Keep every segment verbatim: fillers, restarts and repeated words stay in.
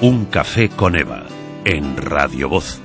Un café con Eva, en Radio Voz.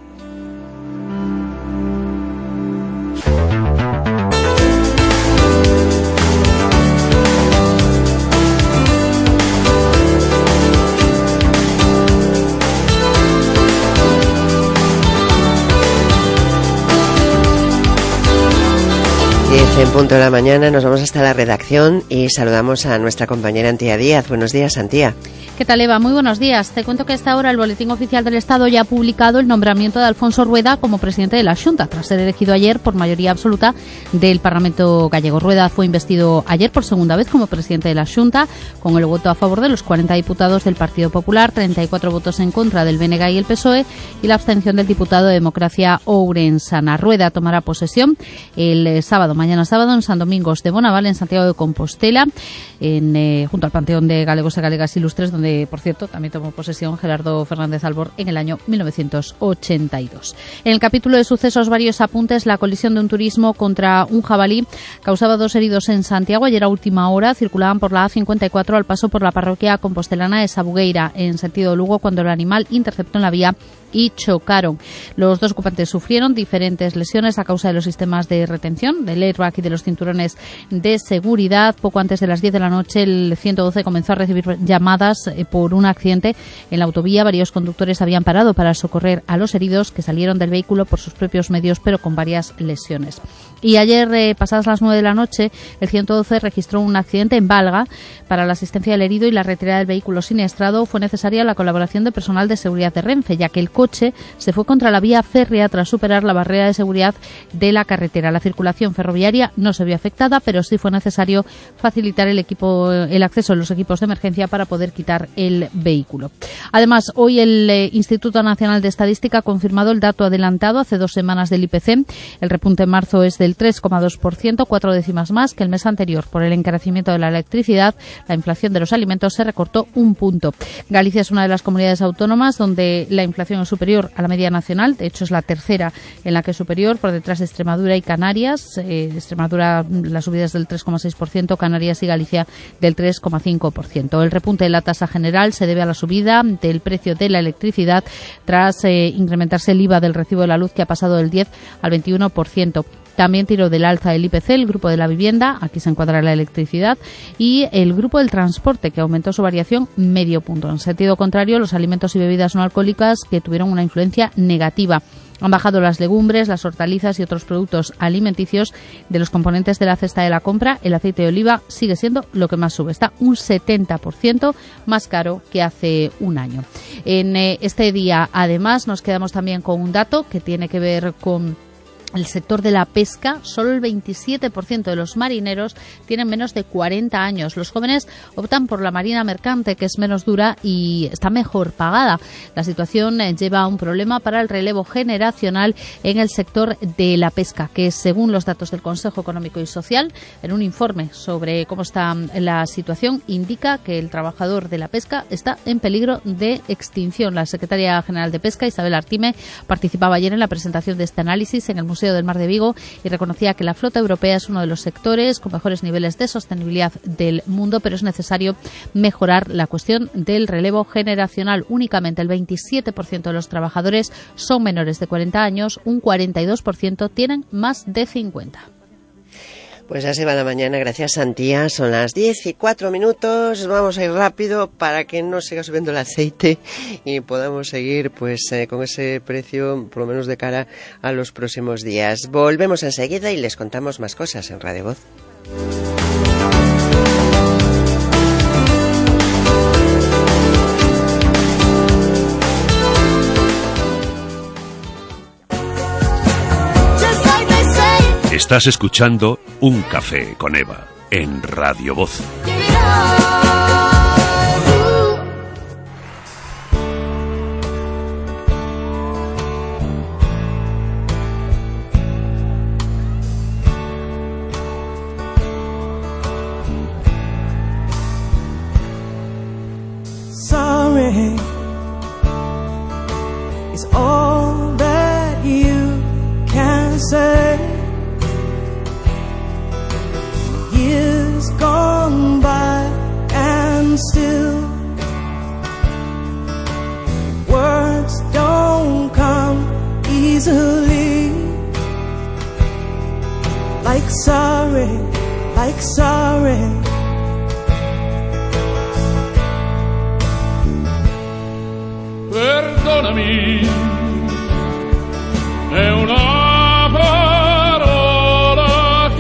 En punto de la mañana nos vamos hasta la redacción y saludamos a nuestra compañera Antía Díaz. Buenos días, Antía. ¿Qué tal, Eva? Muy buenos días. Te cuento que a esta hora el Boletín Oficial del Estado ya ha publicado el nombramiento de Alfonso Rueda como presidente de la Xunta, tras ser elegido ayer por mayoría absoluta del Parlamento gallego. Rueda fue investido ayer por segunda vez como presidente de la Xunta, con el voto a favor de los cuarenta diputados del Partido Popular, treinta y cuatro votos en contra del B N G y el P S O E y la abstención del diputado de Democracia Ourensana. Rueda tomará posesión el sábado, mañana sábado, en San Domingos de Bonaval, en Santiago de Compostela, en, eh, junto al Panteón de Galegos y Galegas Ilustres, donde por cierto, también tomó posesión Gerardo Fernández Albor en el año mil novecientos ochenta y dos. En el capítulo de sucesos, varios apuntes. La colisión de un turismo contra un jabalí causaba dos heridos en Santiago. Ayer a última hora circulaban por la A cincuenta y cuatro al paso por la parroquia compostelana de Sabugueira, en sentido Lugo, cuando el animal interceptó en la vía y chocaron. Los dos ocupantes sufrieron diferentes lesiones a causa de los sistemas de retención, del airbag y de los cinturones de seguridad. Poco antes de las diez de la noche, el ciento doce comenzó a recibir llamadas por un accidente en la autovía. Varios conductores habían parado para socorrer a los heridos, que salieron del vehículo por sus propios medios, pero con varias lesiones. Y ayer, eh, pasadas las nueve de la noche, el ciento doce registró un accidente en Valga. Para la asistencia del herido y la retirada del vehículo siniestrado fue necesaria la colaboración de personal de seguridad de Renfe, ya que el coche se fue contra la vía férrea tras superar la barrera de seguridad de la carretera. La circulación ferroviaria no se vio afectada, pero sí fue necesario facilitar el equipo, el acceso a los equipos de emergencia para poder quitar el vehículo. Además, hoy el eh, Instituto Nacional de Estadística ha confirmado el dato adelantado hace dos semanas del I P C. El repunte en marzo es del tres coma dos por ciento, cuatro décimas más que el mes anterior. Por el encarecimiento de la electricidad, la inflación de los alimentos se recortó un punto. Galicia es una de las comunidades autónomas donde la inflación es superior a la media nacional. De hecho, es la tercera en la que es superior, por detrás de Extremadura y Canarias. Eh, Extremadura, la subida es del tres coma seis por ciento, Canarias y Galicia del tres coma cinco por ciento. El repunte de la tasa general se debe a la subida del precio de la electricidad tras eh, incrementarse el I V A del recibo de la luz, que ha pasado del diez al veintiuno por ciento. También tiró del alza el I P C, el grupo de la vivienda, aquí se encuadra la electricidad, y el grupo del transporte, que aumentó su variación medio punto. En sentido contrario, los alimentos y bebidas no alcohólicas, que tuvieron una influencia negativa. Han bajado las legumbres, las hortalizas y otros productos alimenticios. De los componentes de la cesta de la compra, el aceite de oliva sigue siendo lo que más sube. Está un setenta por ciento más caro que hace un año. En eh, este día, además, nos quedamos también con un dato que tiene que ver con el sector de la pesca. Solo el veintisiete por ciento de los marineros tienen menos de cuarenta años. Los jóvenes optan por la marina mercante, que es menos dura y está mejor pagada. La situación lleva a un problema para el relevo generacional en el sector de la pesca, que según los datos del Consejo Económico y Social, en un informe sobre cómo está la situación, indica que el trabajador de la pesca está en peligro de extinción. La secretaria general de Pesca, Isabel Artime, participaba ayer en la presentación de este análisis en el Museo del Mar de Vigo y reconocía que la flota europea es uno de los sectores con mejores niveles de sostenibilidad del mundo, pero es necesario mejorar la cuestión del relevo generacional. Únicamente el veintisiete por ciento de los trabajadores son menores de cuarenta años, un cuarenta y dos por ciento tienen más de cincuenta. Pues ya se va la mañana, gracias, Antía. Son las diez y cuatro minutos. Vamos a ir rápido para que no siga subiendo el aceite y podamos seguir pues eh, con ese precio, por lo menos de cara a los próximos días. Volvemos enseguida y les contamos más cosas en Radio Voz. Estás escuchando Un Café con Eva en Radio Voz. Sorry is all that you can say. Years gone by and still easily. Like sorry, like sorry. Perdonami, è una parola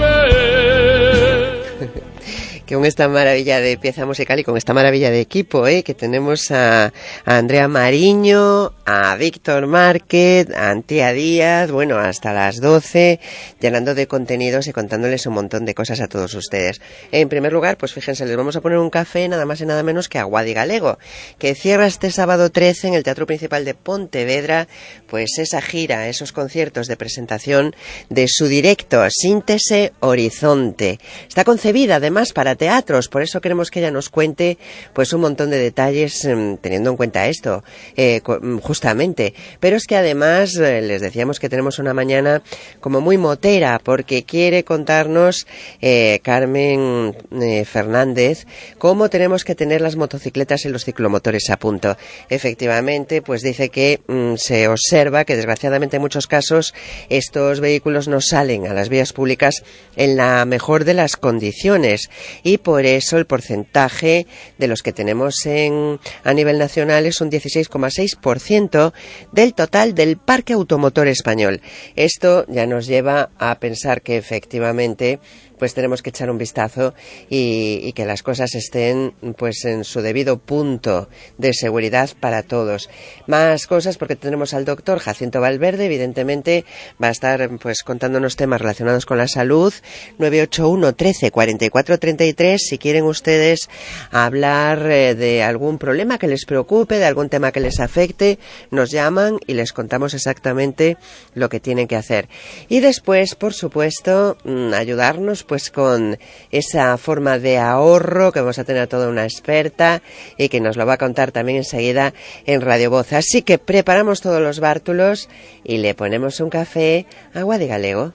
che... Que con esta maravilla de pieza musical y con esta maravilla de equipo, ¿eh? Que tenemos a, a Andrea Mariño, a Víctor Márquez, a Antía Díaz, bueno, hasta las doce, llenando de contenidos y contándoles un montón de cosas a todos ustedes. En primer lugar, pues fíjense, les vamos a poner un café nada más y nada menos que a Guadi Galego, que cierra este sábado trece en el Teatro Principal de Pontevedra, pues esa gira, esos conciertos de presentación de su directo, Síntese Horizonte. Está concebida además para teatros, por eso queremos que ella nos cuente pues un montón de detalles eh, teniendo en cuenta esto, eh, justamente. Pero es que además eh, les decíamos que tenemos una mañana como muy motera, porque quiere contarnos eh, Carmen eh, Fernández cómo tenemos que tener las motocicletas y los ciclomotores a punto. Efectivamente, pues dice que mm, se observa que desgraciadamente en muchos casos estos vehículos no salen a las vías públicas en la mejor de las condiciones, y por eso el porcentaje de los que tenemos en, a nivel nacional es un dieciséis coma seis por ciento del total del parque automotor español. Esto ya nos lleva a pensar que efectivamente pues tenemos que echar un vistazo y, y que las cosas estén pues en su debido punto de seguridad para todos. Más cosas, porque tenemos al doctor Jacinto Valverde, evidentemente va a estar pues contándonos temas relacionados con la salud. Nueve ocho uno, trece, cuarenta y cuatro, treinta y tres, si quieren ustedes hablar eh, de algún problema que les preocupe, de algún tema que les afecte, nos llaman y les contamos exactamente lo que tienen que hacer. Y después, por supuesto, mmm, ayudarnos pues con esa forma de ahorro, que vamos a tener a toda una experta y que nos lo va a contar también enseguida en Radio Voz. Así que preparamos todos los bártulos y le ponemos un café a Guadi Galego.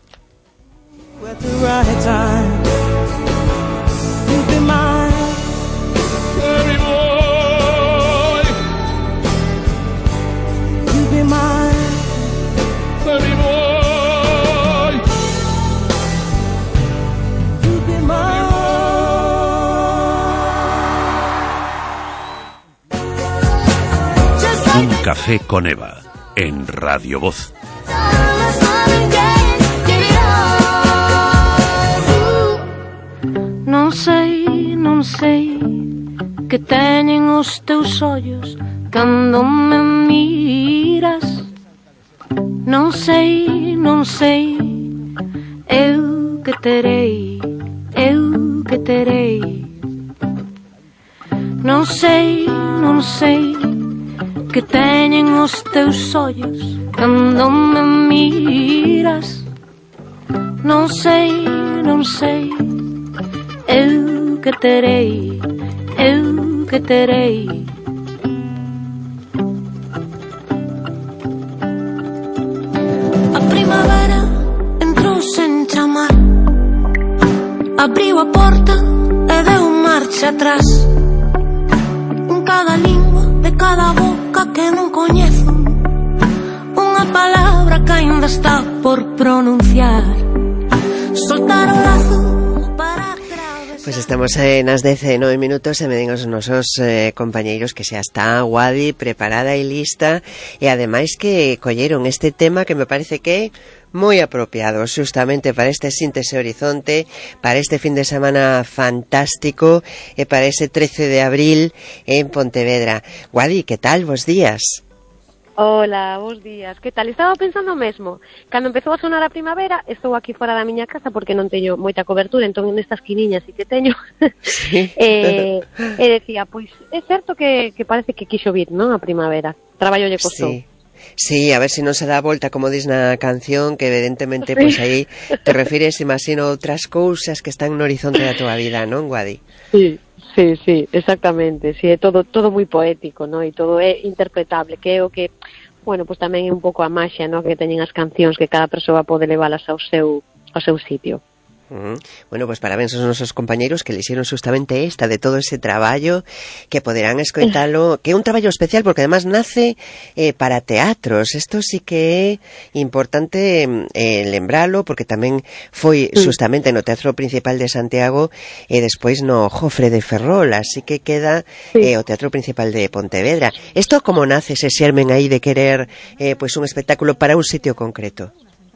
Un café con Eva, en Radio Voz. Non sei, non sei que teñen os teus ollos cando me miras. Non sei, non sei, eu que terei, eu que terei. Non sei, non sei que teñen os teus ollos cando me miras. Non sei, non sei, eu que terei, eu que terei. A primavera entrou sen chamar, abriu a porta e deu marcha atrás. En cada lingua de cada boca que non coñezo, unha palabra que ainda está por pronunciar. Soltar o lazo para graves. Pues estamos en as diecinueve minutos e me digan os nosos eh, compañeiros que xa está Guadi preparada e lista, e ademais que colleron este tema que me parece que é moi apropiado justamente para este Síntese Horizonte, para este fin de semana fantástico e para ese trece de abril en Pontevedra. Guadi, que tal? Bos días. Hola, bons días. Que tal? Estaba pensando mesmo, cando empezou a sonar a primavera, estou aquí fora da miña casa porque non teño moita cobertura, entón nestas quiniñas sí que teño. Sí. e, e decía, pois é certo que, que parece que quixo vir, non, a primavera. Traballo lle costou. Sí. Sí, a ver si non se dá volta, como dis na canción, que evidentemente, sí. Pois aí te refires, imagino, outras cousas que están no horizonte da tua vida, non, Guadi? Sí, sí, sí, exactamente. Sí, é todo todo moi poético, non? E todo é interpretable, que é o que, bueno, pois tamén é un pouco a maxia, non? Que teñen as cancións, que cada persoa pode leválas ao seu ao seu sitio. Uh-huh. Bueno, pues parabéns aos nosos compañeiros que lixeron justamente esta de todo ese traballo que poderán escoitalo, que é un traballo especial porque además nace eh, para teatros. Isto sí que é importante eh, lembralo porque tamén foi justamente no Teatro Principal de Santiago e despois no Jofre de Ferrol, así que queda eh, o Teatro Principal de Pontevedra. Isto como nace ese xermen aí de querer eh, pues un espectáculo para un sitio concreto?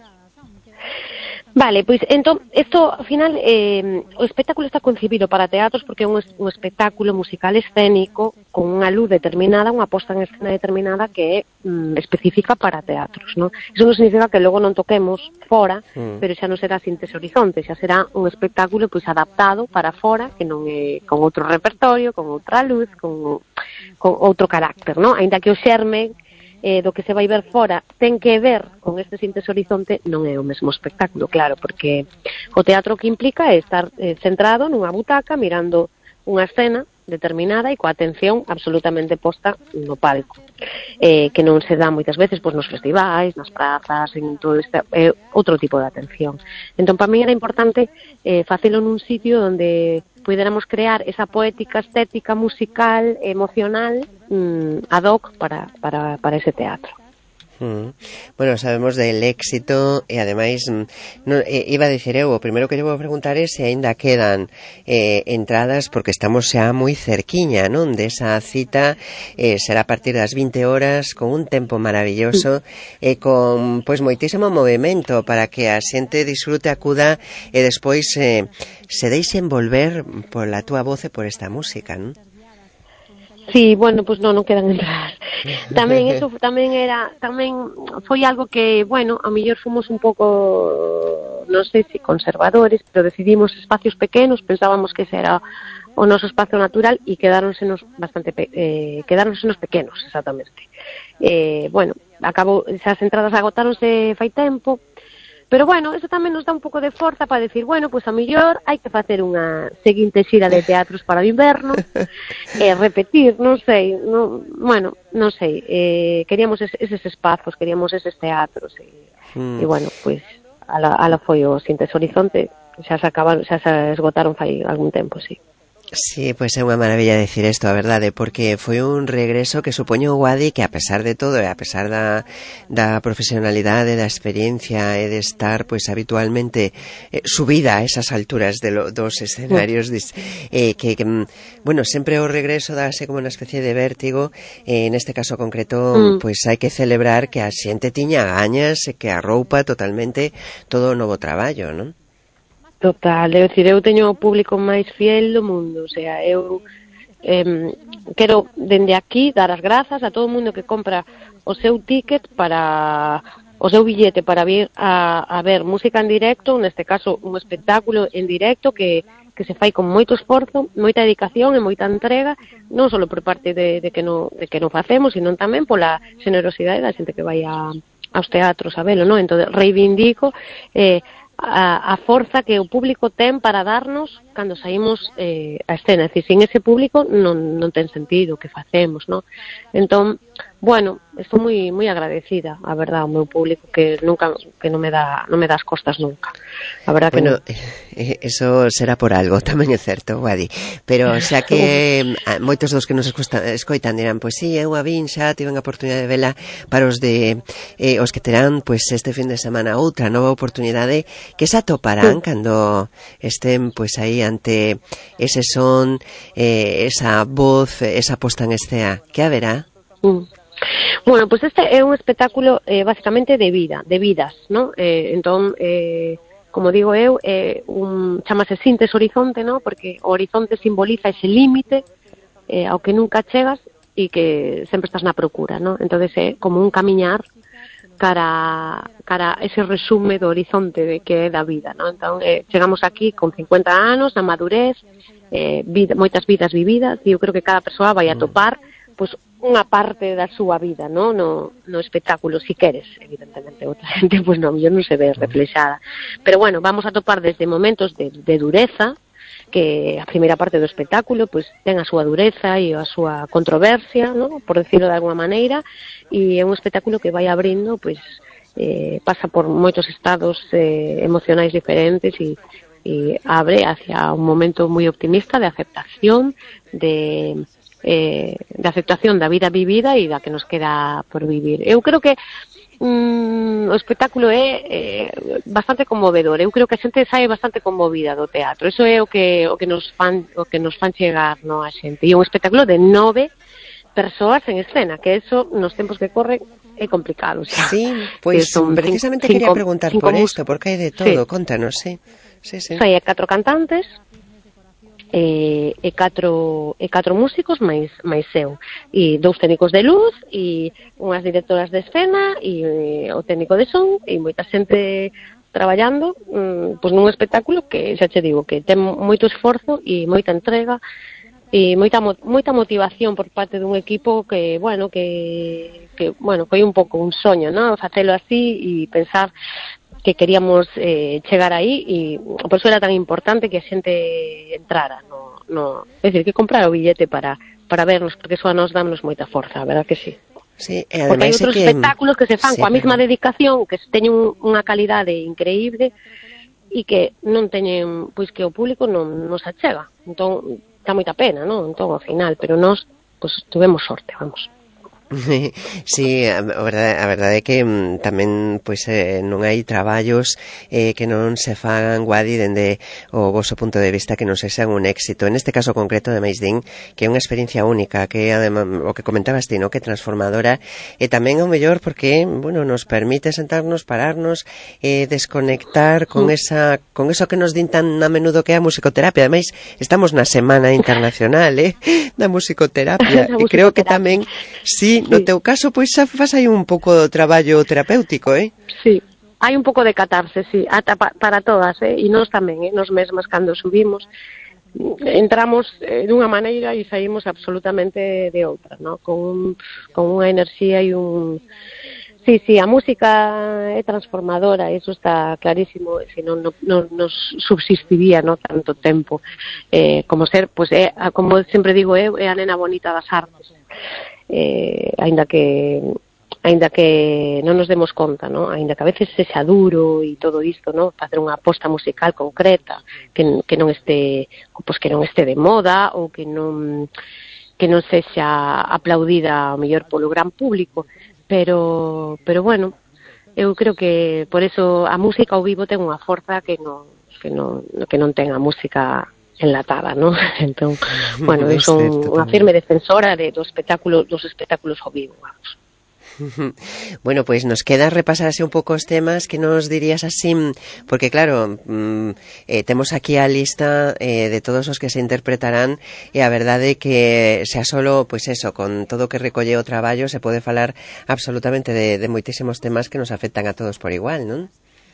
Vale, pois entón, isto, ao final, eh, o espectáculo está concibido para teatros porque é un, un espectáculo musical escénico con unha luz determinada, unha posta en escena determinada que é mm, específica para teatros, non? Iso non significa que logo non toquemos fora, mm. pero xa non será Sintes Horizonte, xa será un espectáculo pois adaptado para fora, que non é con outro repertorio, con outra luz, con, con outro carácter, non? Ainda que o xerme Eh, do que se vai ver fora ten que ver con este Sintes Horizonte, non é o mesmo espectáculo, claro, porque o teatro que implica é estar eh, centrado nunha butaca mirando unha escena determinada e coa atención absolutamente posta no palco, eh, que non se dá moitas veces pois, nos festivais, nas prazas, en todo este, eh, outro tipo de atención. Entón, para mí era importante eh, facelo nun sitio onde puidéramos crear esa poética estética, musical, emocional, mmm, ad hoc para, para, para ese teatro. Mm. Bueno, sabemos del éxito e ademais no, eh, iba a dicir eu, o primeiro que lle vou preguntar é se aínda quedan eh, entradas porque estamos xa moi cerquiña, non? Desa cita eh, será a partir das vinte horas con un tempo maravilloso e eh, con pois moitísimo movimento para que a xente disfrute, acuda e despois eh, se deixe envolver pola túa voz e por esta música, non? Sí, bueno, pois pues non, non quedan entradas. Tamén eso tamén era, tamén foi algo que, bueno, a mellor fomos un pouco, non sei se conservadores, pero decidimos espacios pequenos, pensábamos que ese era o noso espacio natural e quedáronsenos bastante pe eh, quedáronsenos pequenos, exactamente. Eh, bueno, acabou, esas entradas agotáronse fai tempo. Pero bueno, eso tamén nos dá un pouco de forza para decir, bueno, pois pues a mellor hai que facer unha seguinte xira de teatros para o inverno, e eh, repetir, non sei, non, bueno, non sei, eh, queríamos es, eses espazos, queríamos eses teatros, e, mm. e bueno, pois, pues, ala, ala foi o Sintes Horizonte, xa se acabaron, xa se esgotaron fai algún tempo, sí. Sí, pois é unha maravilla decir isto, a verdade, porque foi un regreso que supoño o Guadi que a pesar de todo e a pesar da, da profesionalidade, da experiencia e de estar pois habitualmente eh, subida a esas alturas de lo, dos escenarios eh, que, que, bueno, sempre o regreso dase como unha especie de vértigo eh, en este caso concreto, mm. pois hai que celebrar que a xente tiña gañas e que arroupa totalmente todo o novo traballo, non? Total, é dicir, eu teño o público máis fiel do mundo, o sea, eu eh, quero dende aquí dar as grazas a todo o mundo que compra o seu ticket para o seu billete para vir a, a ver música en directo, neste caso un espectáculo en directo que, que se fai con moito esforzo, moita dedicación e moita entrega, non só por parte de, de que non de que non facemos, sino tamén pola generosidade da xente que vai a, aos teatros a velo, non? Entón, reivindico eh, A, a forza que o público ten para darnos cando saímos eh, a escena, é dicir, sin ese público non, non ten sentido o que facemos, non? Entón, bueno, estou moi moi agradecida, a verdad, ao meu público que nunca que non me dá non me dá as costas nunca. A verdad que bueno, non. Eh, eso será por algo, tamén é certo, Guadi. Pero xa que eh, moitos dos que nos escoitan, escoitan dirán, pois si, eu a vin xa, tiven a oportunidade de vela, para os de eh, os que terán pois este fin de semana outra nova oportunidade que se atoparán sí. cando estén pois aí ante ese son, eh, esa voz, esa posta en escena, que haberá? Mm. Bueno, pois pues este é un espectáculo eh, basicamente de vida, de vidas, ¿no? Eh, entón, eh, como digo eu, eh, un, chamase Sintes Horizonte, ¿no? Porque o horizonte simboliza ese límite eh, ao que nunca chegas e que sempre estás na procura, ¿no? Entón é como un camiñar cara cara ese resume do horizonte de que é da vida, ¿no? Entón, eh, chegamos aquí con cincuenta anos, na madurez, eh, vida, moitas vidas vividas, e eu creo que cada persoa vai a topar pois unha parte da súa vida, ¿no? No, no espectáculo, si queres, evidentemente, outra gente, pois non, non se ve reflexada. Pero bueno, vamos a topar desde momentos de, de dureza, que a primeira parte do espectáculo pois ten a súa dureza e a súa controversia, ¿no? Por decirlo de alguma maneira, e é un espectáculo que vai abrindo, pois eh, pasa por moitos estados eh, emocionais diferentes e y abre hacia un momento moi optimista de aceptación, de eh, de aceptación da vida vivida e da que nos queda por vivir. Eu creo que mm, o espectáculo é eh, bastante conmovedor. Eu creo que a xente sae bastante conmovida do teatro. Eso é o que o que nos fan o que nos fan chegar, no, a xente. E un espectáculo de nove persoas en escena, que eso nos tempos que corren é complicado. O sea, sí, pois pues, precisamente cinco, quería preguntar cinco, por isto, porque hai de todo, sí. Contanos, sí. Sí, sí. Hai catro cantantes, e, e catro e catro músicos máis máis eu, e dous técnicos de luz e unhas directoras de escena e, e o técnico de son e moita xente traballando mm, pois nun espectáculo que xa che digo que ten moito esforzo e moita entrega e moita moita motivación por parte dun equipo que, bueno, que que bueno, foi un pouco un soño, ¿no? Facelo así e pensar que queríamos eh, chegar aí e por eso era tan importante que a xente entrara, no, no, é dicir, que comprar o billete para para vernos, porque eso a nos dámonos moita forza, a verdad que sí. Sí, e porque hai outros que... espectáculos que se fan sí, coa mesma pero... dedicación, que teñen unha calidade increíble e que non teñen, pois que o público non nos achega. Entón, dá moita pena, non? Entón, ao final, pero nós, pois, tuvemos sorte, vamos. Sí, a verdade, a verdade é que mm, tamén pois eh, non hai traballos eh, que non se fagan, Guadi, dende o vosso punto de vista que non se sean un éxito. En este caso concreto de Maisdín, que é unha experiencia única, que además, o que comentabas ti, ¿no? Que transformadora, e tamén ao mellor porque, bueno, nos permite sentarnos, pararnos, eh, desconectar con esa con eso que nos din tan a menudo que é a musicoterapia. Ademais, estamos na Semana Internacional, eh, da musicoterapia, e creo que tamén, sí, no teu caso, pois xa faz aí un pouco de traballo terapéutico, eh? Sí, hai un pouco de catarse, sí, ata pa, para todas, eh? E nós tamén, eh? Nos mesmas cando subimos, entramos eh, dunha maneira e saímos absolutamente de outra, ¿no? Con, con unha enerxía e un... Sí, sí, a música é transformadora, eso está clarísimo, se non no, no, nos subsistiría, no, tanto tempo, eh, como ser, pues, é, como sempre digo eu, é a nena bonita das artes. Eh, aínda que aínda que non nos demos conta, ¿no? Aínda que a veces sexa duro e todo isto, ¿no? Facer unha aposta musical concreta que, que non este, pues que non este de moda ou que non que non sexa aplaudida ao mellor polo gran público, pero pero bueno, eu creo que por eso a música ao vivo ten unha forza que non que non que non ten a música enlatada, ¿no? Entón, bueno, eu son unha firme defensora de, do espectáculo, dos espectáculos ao vivo, vamos. Bueno, pois pues nos queda repasar así un pouco os temas que nos dirías así, porque claro, mm, eh, temos aquí a lista eh, de todos os que se interpretarán e a verdade é que xa solo, pois pues eso, con todo o que recolle o traballo se pode falar absolutamente de, de moitísimos temas que nos afectan a todos por igual, non?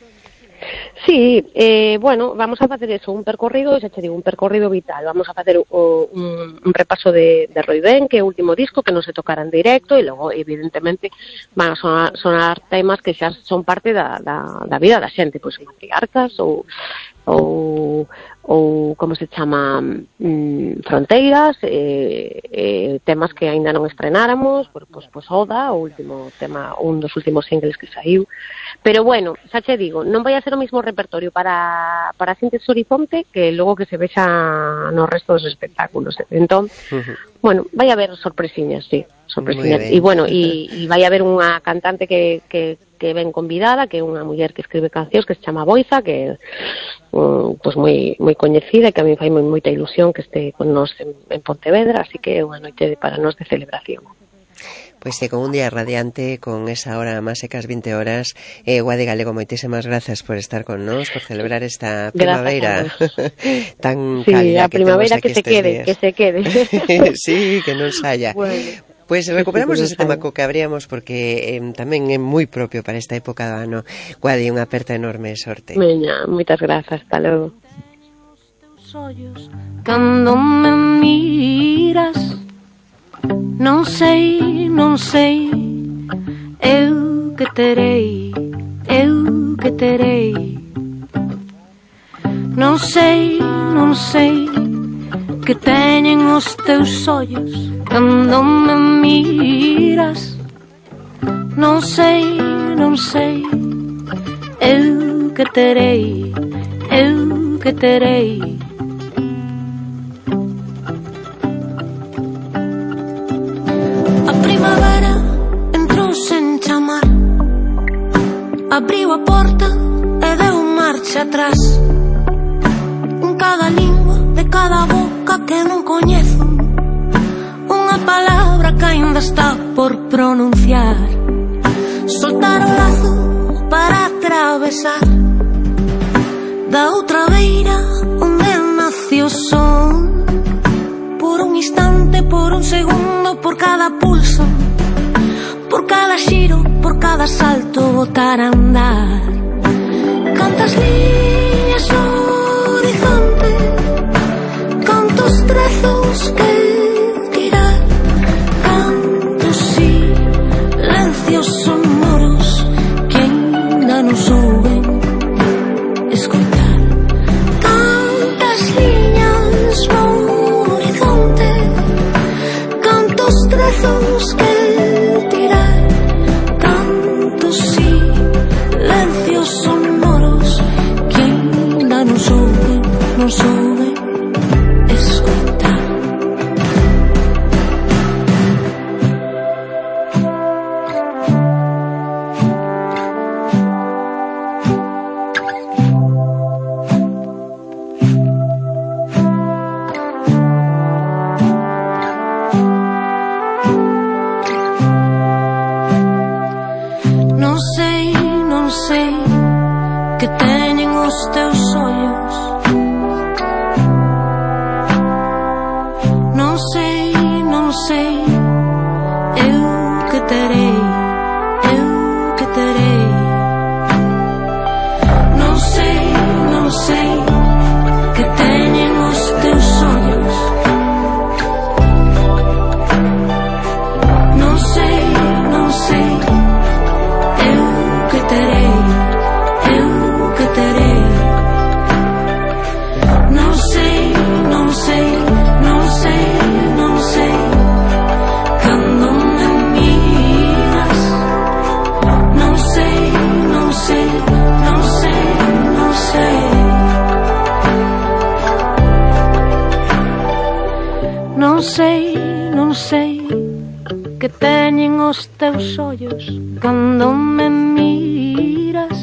Sí, eh, bueno, vamos a facer eso, un percorrido, xa te digo, un percorrido vital. Vamos a facer o, un, un repaso de, de Roy Ben, que é o último disco que non se tocará en directo, e logo, evidentemente, van a sonar, sonar temas que xa son parte da, da, da vida da xente, pois matriarcas ou, ou, ou como se chama, mm, fronteiras, eh, eh, temas que aínda non estrenáramos, pois, pois, pois Oda, o último tema, un dos últimos singles que saiu. Pero bueno, xa che digo, non vai a ser o mismo repertorio para para Síntesis Horizonte que logo que se vexa no resto dos espectáculos. Entón, uh-huh. bueno, vai a haber sorpresiñas, sí, sorpresiñas. E bueno, e, e vai a haber unha cantante que, que, que ven convidada, que é unha muller que escribe cancións que se chama Boiza, que é um, pues moi moi coñecida e que a mí fai moi, moita ilusión que este con nós en, en Pontevedra, así que é unha noite para nós de celebración. Pois pues, con un día radiante, con esa hora máis secas vinte horas, eh, Guadi Galego, moitísimas grazas por estar con nós, por celebrar esta primavera tan sí, cálida a primavera que, que se quede, días. que se quede. Sí, que non saia. Bueno. Pois pues recuperamos ese tema co que abríamos porque eh, tamén é moi propio para esta época do ano. Guadi, unha aperta enorme de sorte. Veña, moitas grazas, hasta logo. Cando me miras, non sei, non sei, eu que terei, eu que terei. Non sei, non sei, que teñen os teus ollos cando me miras. Non sei, non sei, eu que terei, eu que terei. A primavera entrou sen chamar, abriu a porta e deu marcha atrás. En cada lingua de cada boca que non coñezo, unha palabra que ainda está por pronunciar. Soltar o lazo para atravesar da outra beira onde nació o son. Por un instante, por un segundo, por cada pulso, por cada xiro, por cada salto, botar a andar. Cantas liñas no horizonte, cantos trazos que tirar, cantos silencios sonoros que ainda non souben escoitar. Cantas liñas no horizonte, cantos trazos que tirar, cantos silencios sonoros que ainda non souben, non souben escoitar. Non sei, non sei que teñen os teus ollos. Non sei, non sei, eu que terei, eu que terei. Non sei, non sei que teñen os teus ollos. Non sei, non sei, eu que terei, eu que terei. Non sei, non sei, non sei, non sei, cando me miras. Non sei, non sei, non sei, non sei. Non sei, non sei que teñen os teus ollos cando me miras.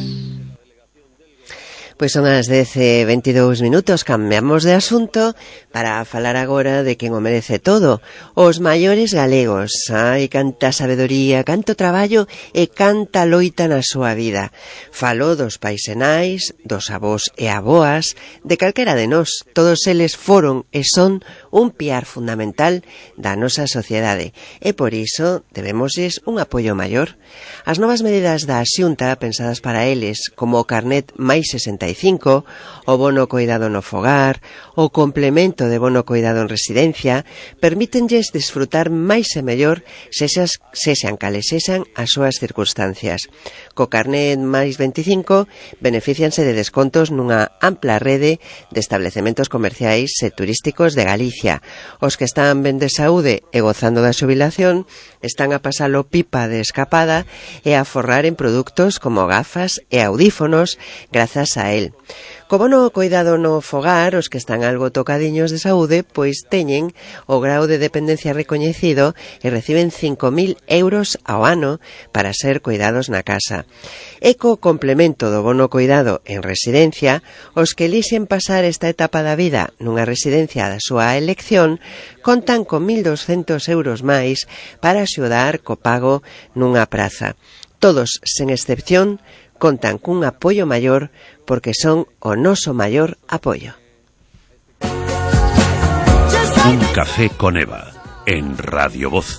Pois son as dez e veintidous minutos, cambiamos de asunto para falar agora de quen o merece todo, os maiores galegos. Ai, canta sabedoría, canto traballo e canta loita na súa vida. Falo dos pais e nais, dos avós e aboas, de calquera de nós. Todos eles foron e son un piar fundamental da nosa sociedade e por iso debémoslles un apoio maior. As novas medidas da Xunta pensadas para eles, como o carnet máis sesenta e cinco, o bono coidado no fogar, o complemento de bono coidado en residencia, permítenlles disfrutar máis e mellor sexas, sexan cales sexan as súas circunstancias. Co carnet máis veinticinco beneficianse de descontos nunha ampla rede de establecementos comerciais e turísticos de Galicia. Os que están ben de saúde e gozando da xubilación están a pasalo pipa de escapada e a forrar en produtos como gafas e audífonos grazas a él. Co bono coidado no fogar, os que están algo tocadiños de saúde, pois teñen o grau de dependencia recoñecido e reciben cinco mil euros ao ano para ser coidados na casa. E co complemento do bono coidado en residencia, os que elixen pasar esta etapa da vida nunha residencia da súa elección, contan con mil doscientos euros máis para axudar co pago nunha praza. Todos, sen excepción, contan cun apoio maior porque son o noso maior apoio. Un café con Eva en Radio Voz.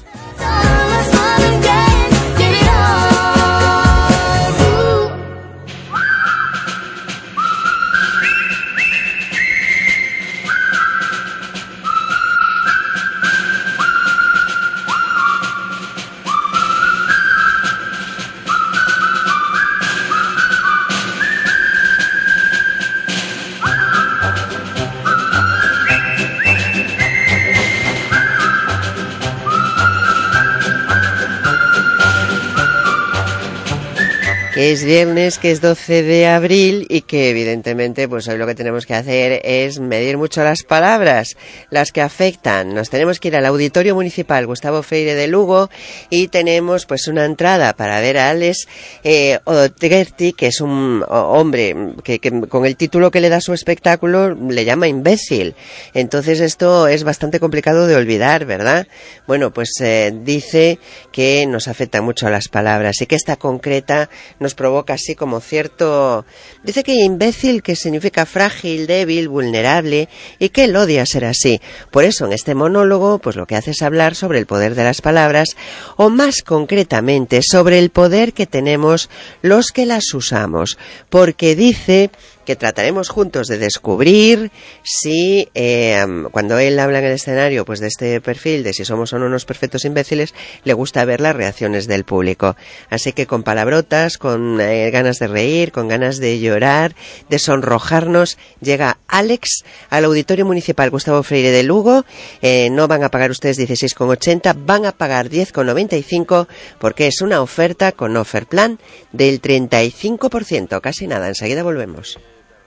que es viernes, que es doce de abril y que evidentemente pues hoy lo que tenemos que hacer es medir mucho las palabras, las que afectan. Nos tenemos que ir al Auditorio Municipal Gustavo Freire de Lugo y tenemos pues una entrada para ver a Alex eh, Ogerty, que es un hombre que, que con el título que le da su espectáculo le llama imbécil. Entonces esto es bastante complicado de olvidar, ¿verdad? Bueno, pues eh, dice que nos afecta mucho a las palabras y que esta concreta nos provoca así como cierto... Dice que imbécil, que significa frágil, débil, vulnerable y que él odia ser así. Por eso en este monólogo pues lo que hace es hablar sobre el poder de las palabras o más concretamente sobre el poder que tenemos los que las usamos, porque dice que trataremos juntos de descubrir si, eh, cuando él habla en el escenario pues de este perfil, de si somos o no unos perfectos imbéciles, le gusta ver las reacciones del público. Así que con palabrotas, con eh, ganas de reír, con ganas de llorar, de sonrojarnos, llega Alex al Auditorio Municipal Gustavo Freire de Lugo. Eh, no van a pagar ustedes dieciséis con ochenta, van a pagar diez con noventa y cinco porque es una oferta con offer plan del treinta y cinco por ciento, casi nada. Enseguida volvemos.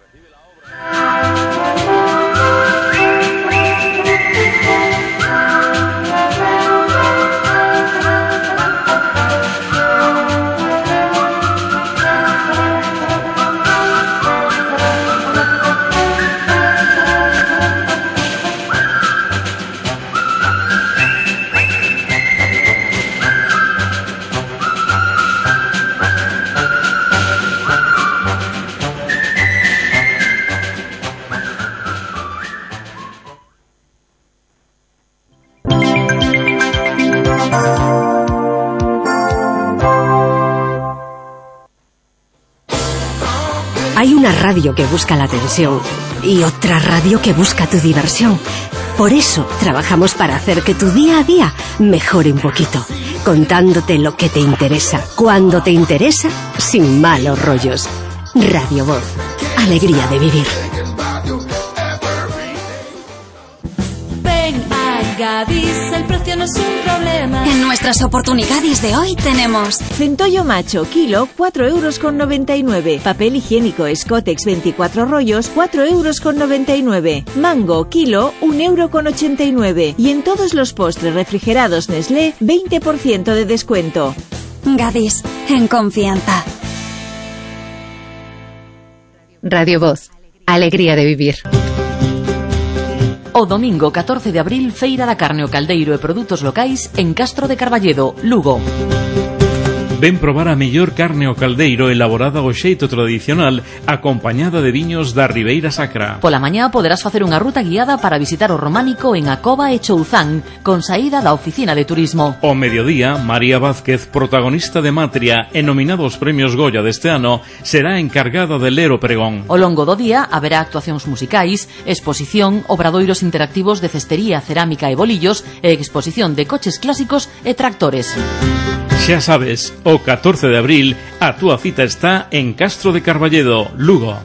Hay una radio que busca la atención y otra radio que busca tu diversión. Por eso trabajamos para hacer que tu día a día mejore un poquito, contándote lo que te interesa, cuando te interesa, sin malos rollos. Radio Voz, alegría de vivir. Gadis, el precio no es un problema. En nuestras oportunidades de hoy tenemos centollo macho, kilo, cuatro euros con noventa y nueve. Papel higiénico Scotex veinticuatro rollos, cuatro euros con noventa y nueve. Mango, kilo, un euro con ochenta y nueve. Y en todos los postres refrigerados Nestlé, veinte por ciento de descuento. Gadis, en confianza. Radio Voz, alegría de vivir. O domingo catorce de abril, Feira da Carne o Caldeiro e Produtos Locais en Castro de Carballedo, Lugo. Ven probar a mellor carne o caldeiro elaborada ao xeito tradicional, acompañada de viños da Ribeira Sacra. Pola mañá poderás facer unha ruta guiada para visitar o románico en Acova e Chouzán, con saída da oficina de turismo. O mediodía, María Vázquez, protagonista de Matria e nominada aos premios Goya deste ano, será encargada de ler o pregón. Ao longo do día haberá actuacións musicais, exposición, obradoiros interactivos de cestería, cerámica e bolillos e exposición de coches clásicos e tractores. Xa sabes, o catorce de abril a túa cita está en Castro de Carballedo, Lugo.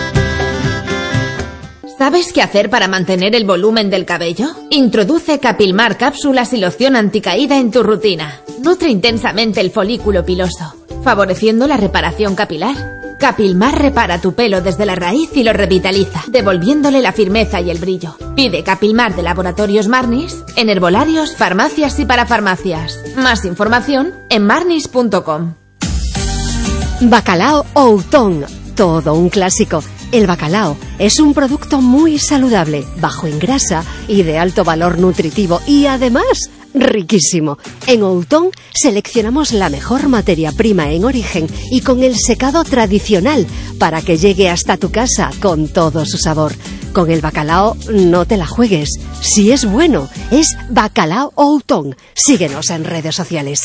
¿Sabes qué hacer para mantener el volumen del cabello? Introduce Capilmar cápsulas y loción anticaída en tu rutina. Nutre intensamente el folículo piloso, favoreciendo la reparación capilar. Capilmar repara tu pelo desde la raíz y lo revitaliza, devolviéndole la firmeza y el brillo. Pide Capilmar de Laboratorios Marnis en herbolarios, farmacias y parafarmacias. Más información en marnis punto com. Bacalao Outón, todo un clásico. El bacalao es un producto muy saludable, bajo en grasa y de alto valor nutritivo y además riquísimo. En Outón seleccionamos la mejor materia prima en origen y con el secado tradicional para que llegue hasta tu casa con todo su sabor. Con el bacalao no te la juegues. Si es bueno, es Bacalao Outón. Síguenos en redes sociales.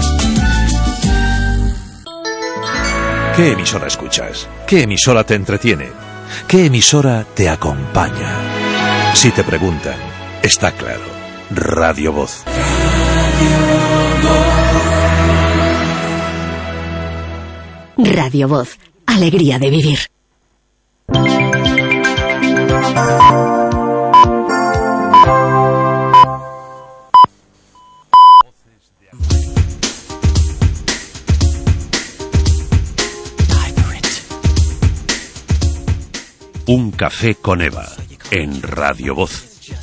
¿Qué emisora escuchas? ¿Qué emisora te entretiene? ¿Qué emisora te acompaña? Si te preguntan, está claro. Radio Voz. Radio Voz, alegría de vivir. Un café con Eva, en Radio Voz.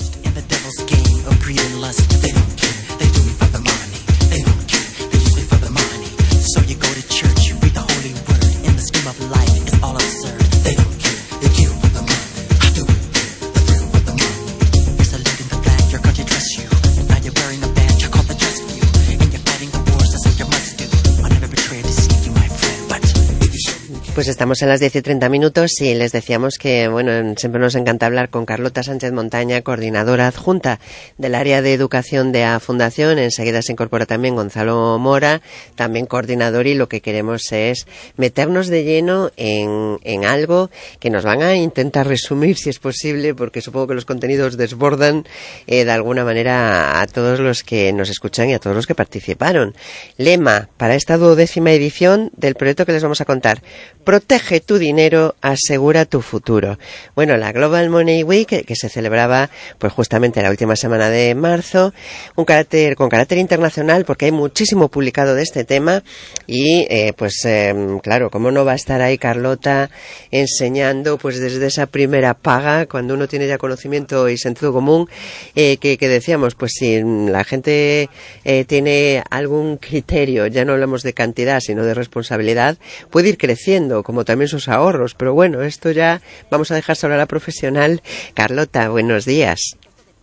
Pues estamos en las diez y treinta minutos y les decíamos que, bueno, siempre nos encanta hablar con Carlota Sánchez Montaña, coordinadora adjunta del área de educación de la Fundación. Enseguida se incorpora también Gonzalo Mora, también coordinador, y lo que queremos es meternos de lleno en, en algo que nos van a intentar resumir, si es posible, porque supongo que los contenidos desbordan eh, de alguna manera a todos los que nos escuchan y a todos los que participaron. Lema para esta duodécima edición del proyecto que les vamos a contar: protege tu dinero, asegura tu futuro. Bueno, la Global Money Week, que, que se celebraba pues justamente la última semana de marzo, un carácter con carácter internacional, porque hay muchísimo publicado de este tema y eh, pues eh, claro, cómo no va a estar ahí Carlota enseñando pues desde esa primera paga, cuando uno tiene ya conocimiento y sentido común, eh, que, que decíamos, pues si la gente eh, tiene algún criterio, ya no hablamos de cantidad sino de responsabilidad, puede ir creciendo, como también sus ahorros. Pero bueno, esto ya vamos a dejar solo a la profesional. Carlota, buenos días.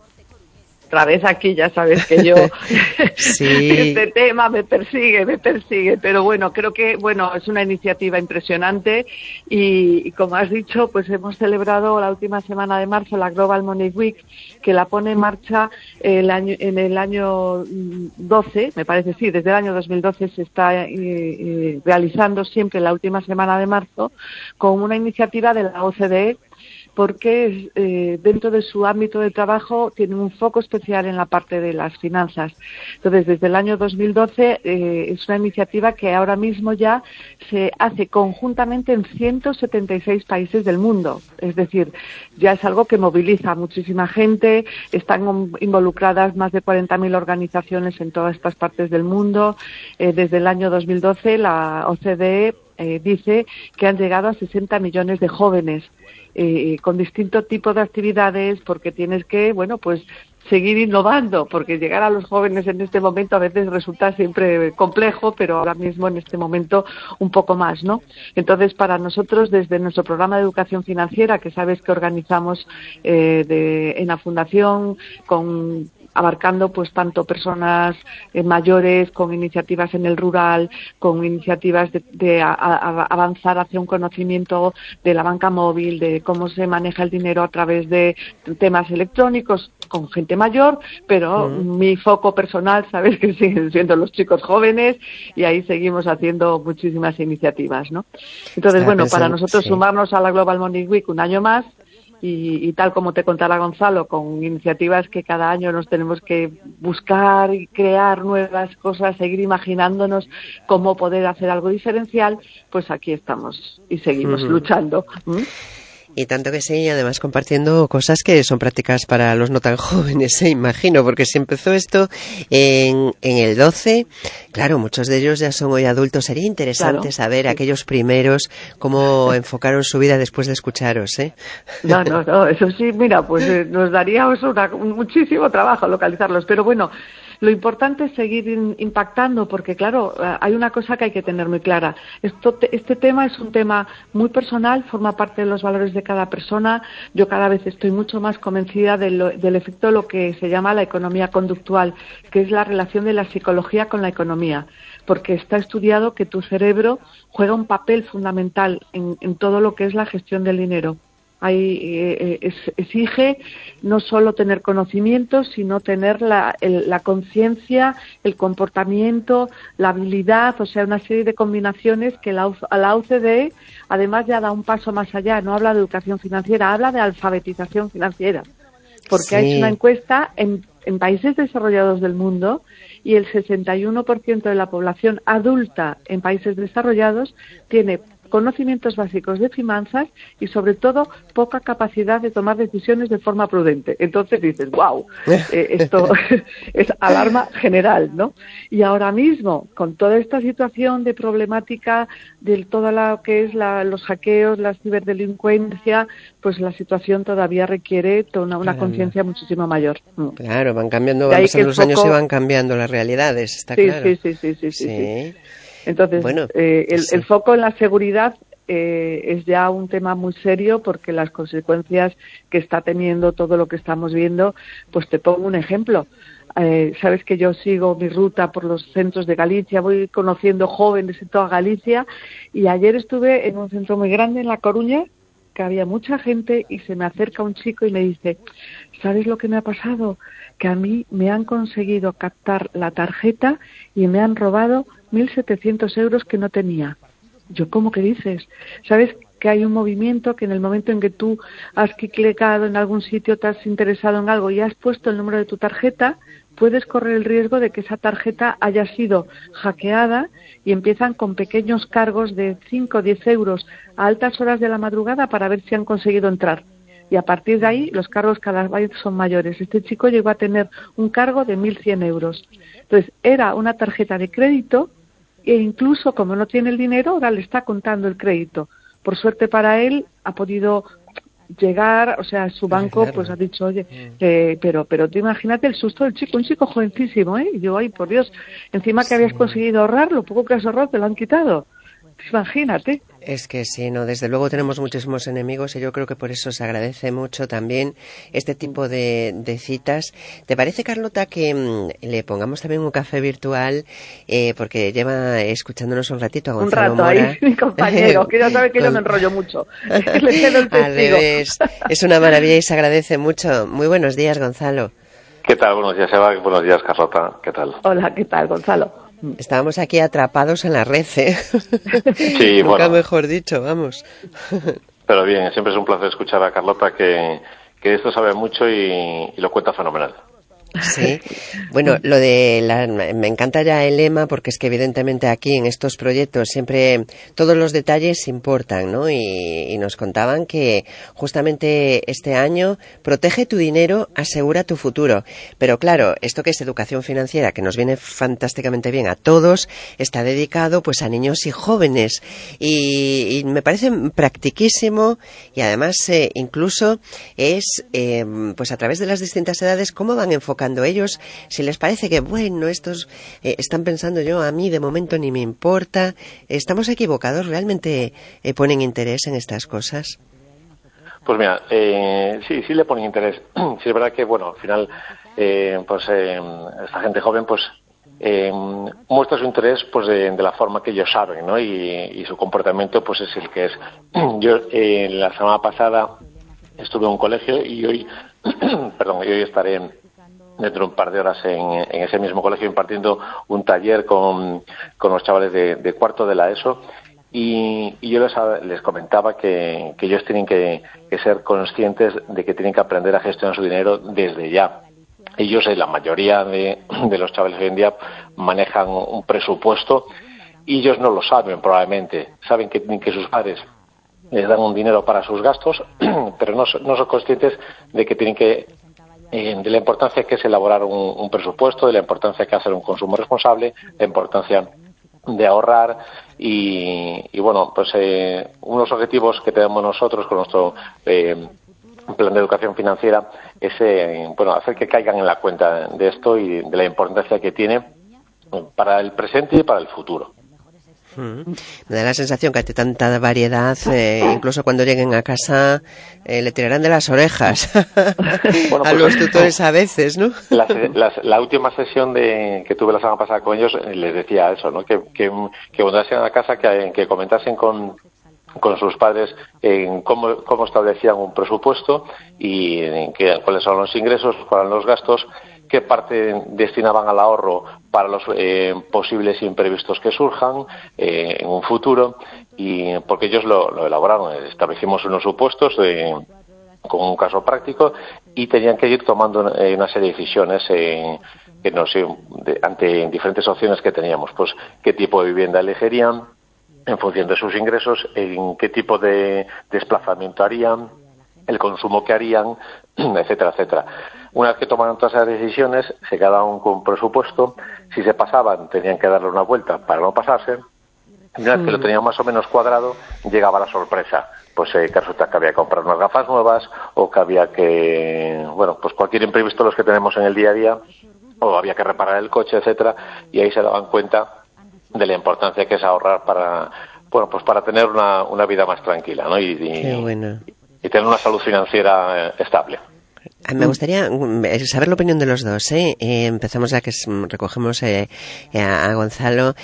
Otra vez aquí, ya sabes que yo sí. este tema me persigue, me persigue, pero bueno, creo que bueno es una iniciativa impresionante y, y como has dicho, pues hemos celebrado la última semana de marzo la Global Money Week, que la pone en marcha el año, en el año doce, me parece, sí, desde el año dos mil doce se está eh, eh, realizando siempre la última semana de marzo con una iniciativa de la O C D E, porque eh, dentro de su ámbito de trabajo tiene un foco especial en la parte de las finanzas. Entonces, desde el año dos mil doce eh, es una iniciativa que ahora mismo ya se hace conjuntamente en ciento setenta y seis países del mundo. Es decir, ya es algo que moviliza a muchísima gente, están involucradas más de cuarenta mil organizaciones en todas estas partes del mundo. Eh, desde el año dos mil doce la O C D E eh, dice que han llegado a sesenta millones de jóvenes Eh, con distintos tipos de actividades, porque tienes que, bueno, pues seguir innovando, porque llegar a los jóvenes en este momento a veces resulta siempre complejo, pero ahora mismo en este momento un poco más, ¿no? Entonces, para nosotros, desde nuestro programa de educación financiera, que sabes que organizamos eh, de, en la Fundación, con abarcando pues tanto personas eh, mayores, con iniciativas en el rural, con iniciativas de, de a, a, avanzar hacia un conocimiento de la banca móvil, de cómo se maneja el dinero a través de temas electrónicos, con gente mayor, pero mm. mi foco personal, sabes que siguen siendo los chicos jóvenes, y ahí seguimos haciendo muchísimas iniciativas, ¿no? Entonces, Está bueno, pensando, para nosotros sí. sumarnos a la Global Money Week un año más, Y, y tal como te contará Gonzalo, con iniciativas que cada año nos tenemos que buscar y crear nuevas cosas, seguir imaginándonos cómo poder hacer algo diferencial, pues aquí estamos y seguimos uh-huh. luchando. ¿Mm? Y tanto que sí, y además compartiendo cosas que son prácticas para los no tan jóvenes, ¿eh? Imagino, porque si empezó esto en, en el doce, claro, muchos de ellos ya son hoy adultos. Sería interesante claro. saber sí. aquellos primeros cómo enfocaron su vida después de escucharos, ¿eh? No, no, no, eso sí, mira, pues eh, nos daría eso una, muchísimo trabajo localizarlos, pero bueno, lo importante es seguir in, impactando, porque claro, hay una cosa que hay que tener muy clara. Esto, este tema es un tema muy personal, forma parte de los valores de cada persona. Yo cada vez estoy mucho más convencida de lo, del efecto de lo que se llama la economía conductual, que es la relación de la psicología con la economía, porque está estudiado que tu cerebro juega un papel fundamental en, en todo lo que es la gestión del dinero. Hay, eh, es, exige no solo tener conocimientos, sino tener la, el, la conciencia, el comportamiento, la habilidad, o sea, una serie de combinaciones que la, la O C D E además ya da un paso más allá. No habla de educación financiera, habla de alfabetización financiera, porque sí. ha hecho una encuesta en, en países desarrollados del mundo, y el sesenta y uno por ciento de la población adulta en países desarrollados tiene conocimientos básicos de finanzas y sobre todo poca capacidad de tomar decisiones de forma prudente. Entonces dices, wow, eh, esto es alarma general, ¿no? Y ahora mismo, con toda esta situación de problemática de toda la que es la, los hackeos, la ciberdelincuencia, pues la situación todavía requiere una, una conciencia muchísimo mayor. Claro, van cambiando, van pasando los foco... años y van cambiando las realidades, está sí, claro. Sí, sí, sí, sí, sí, sí. sí. Entonces, bueno, eh, el, sí. el foco en la seguridad eh, es ya un tema muy serio, porque las consecuencias que está teniendo todo lo que estamos viendo, pues te pongo un ejemplo. Eh, sabes que yo sigo mi ruta por los centros de Galicia, voy conociendo jóvenes en toda Galicia, y ayer estuve en un centro muy grande en La Coruña, que había mucha gente, y se me acerca un chico y me dice, ¿sabes lo que me ha pasado? Que a mí me han conseguido captar la tarjeta y me han robado mil setecientos euros que no tenía. Yo, ¿cómo que dices? ¿Sabes que hay un movimiento que en el momento en que tú has clicado en algún sitio, te has interesado en algo y has puesto el número de tu tarjeta, puedes correr el riesgo de que esa tarjeta haya sido hackeada, y empiezan con pequeños cargos de cinco o diez euros a altas horas de la madrugada para ver si han conseguido entrar? Y a partir de ahí los cargos cada vez son mayores. Este chico llegó a tener un cargo de mil cien euros. Entonces, era una tarjeta de crédito, e incluso como no tiene el dinero, ahora le está contando el crédito. Por suerte para él, ha podido llegar, o sea, su banco pues ha dicho, oye, eh, pero pero tú imagínate el susto del chico, un chico jovencísimo, ¿eh? Y yo, ay, por Dios, encima que habías conseguido ahorrar, lo poco que has ahorrado te lo han quitado. Imagínate. Es que sí, no, desde luego tenemos muchísimos enemigos, y yo creo que por eso se agradece mucho también este tipo de, de citas. ¿Te parece, Carlota, que mmm, le pongamos también un café virtual? Eh, porque lleva escuchándonos un ratito a Gonzalo Un rato Mora. Ahí, mi compañero, que ya sabe que Con... yo me enrollo mucho. Le cedo el Al revés, es una maravilla y se agradece mucho. Muy buenos días, Gonzalo. ¿Qué tal? Buenos días, Eva. Buenos días, Carlota. ¿Qué tal? Hola, ¿qué tal, Gonzalo? Estábamos aquí atrapados en la red, ¿eh? Sí, Nunca bueno. mejor dicho, vamos. Pero bien, siempre es un placer escuchar a Carlota, que, que de esto sabe mucho y, y lo cuenta fenomenal. Sí, bueno, lo de la, me encanta ya el lema, porque es que evidentemente aquí en estos proyectos siempre todos los detalles importan, ¿no? Y, y nos contaban que justamente este año protege tu dinero, asegura tu futuro. Pero claro, esto que es educación financiera, que nos viene fantásticamente bien a todos, está dedicado pues a niños y jóvenes, y, y me parece practiquísimo, y además eh, incluso es eh, pues a través de las distintas edades cómo van enfocando ellos, si les parece que bueno, estos eh, están pensando, yo a mí de momento ni me importa. ¿Estamos equivocados? ¿Realmente eh, ponen interés en estas cosas? Pues mira, eh, sí, sí le ponen interés. Sí, es verdad que, bueno, al final, eh, pues eh, esta gente joven, pues eh, muestra su interés pues de, de la forma que ellos saben, ¿no? Y, y su comportamiento pues es el que es. Yo eh, la semana pasada estuve en un colegio y hoy, perdón, y hoy estaré en dentro de un par de horas en, en ese mismo colegio impartiendo un taller con, con los chavales de, de cuarto de la ESO, y, y yo les, les comentaba que, que ellos tienen que, que ser conscientes de que tienen que aprender a gestionar su dinero desde ya. Ellos, la mayoría de, de los chavales hoy en día, manejan un presupuesto y ellos no lo saben probablemente. Saben que, que sus padres les dan un dinero para sus gastos, pero no, no son conscientes de que tienen que de la importancia que es elaborar un, un presupuesto, de la importancia que es hacer un consumo responsable, la importancia de ahorrar y, y bueno, pues eh, unos objetivos que tenemos nosotros con nuestro eh, plan de educación financiera es eh, bueno, hacer que caigan en la cuenta de esto y de la importancia que tiene para el presente y para el futuro. Me da la sensación que ante tanta variedad, eh, incluso cuando lleguen a casa, eh, le tirarán de las orejas bueno, a pues, los tutores a veces, ¿no? La, la, la última sesión de, que tuve la semana pasada con ellos, les decía eso, ¿no? Que, que, que cuando llegasen a casa, que, que comentasen con, con sus padres en cómo, cómo establecían un presupuesto y en qué, cuáles son los ingresos, cuáles son los gastos, qué parte destinaban al ahorro para los eh, posibles imprevistos que surjan eh, en un futuro, y porque ellos lo, lo elaboraron. Establecimos unos supuestos de, con un caso práctico y tenían que ir tomando eh, una serie de decisiones eh, que no sé, de, ante diferentes opciones que teníamos, pues qué tipo de vivienda elegirían, en función de sus ingresos, en qué tipo de desplazamiento harían, el consumo que harían, etcétera, etcétera. Una vez que tomaron todas esas decisiones, se quedaban con un presupuesto. Si se pasaban, tenían que darle una vuelta para no pasarse. Y una vez que lo tenían más o menos cuadrado, llegaba la sorpresa. Pues eh, que resulta que había que comprar unas gafas nuevas, o que había que, bueno, pues cualquier imprevisto los que tenemos en el día a día, o había que reparar el coche, etcétera, y ahí se daban cuenta de la importancia que es ahorrar para, bueno, pues para tener una, una vida más tranquila, ¿no? Y, y, Qué bueno. y tener una salud financiera eh, estable. Me gustaría saber la opinión de los dos, ¿eh? Eh, empezamos ya que recogemos eh, a Gonzalo.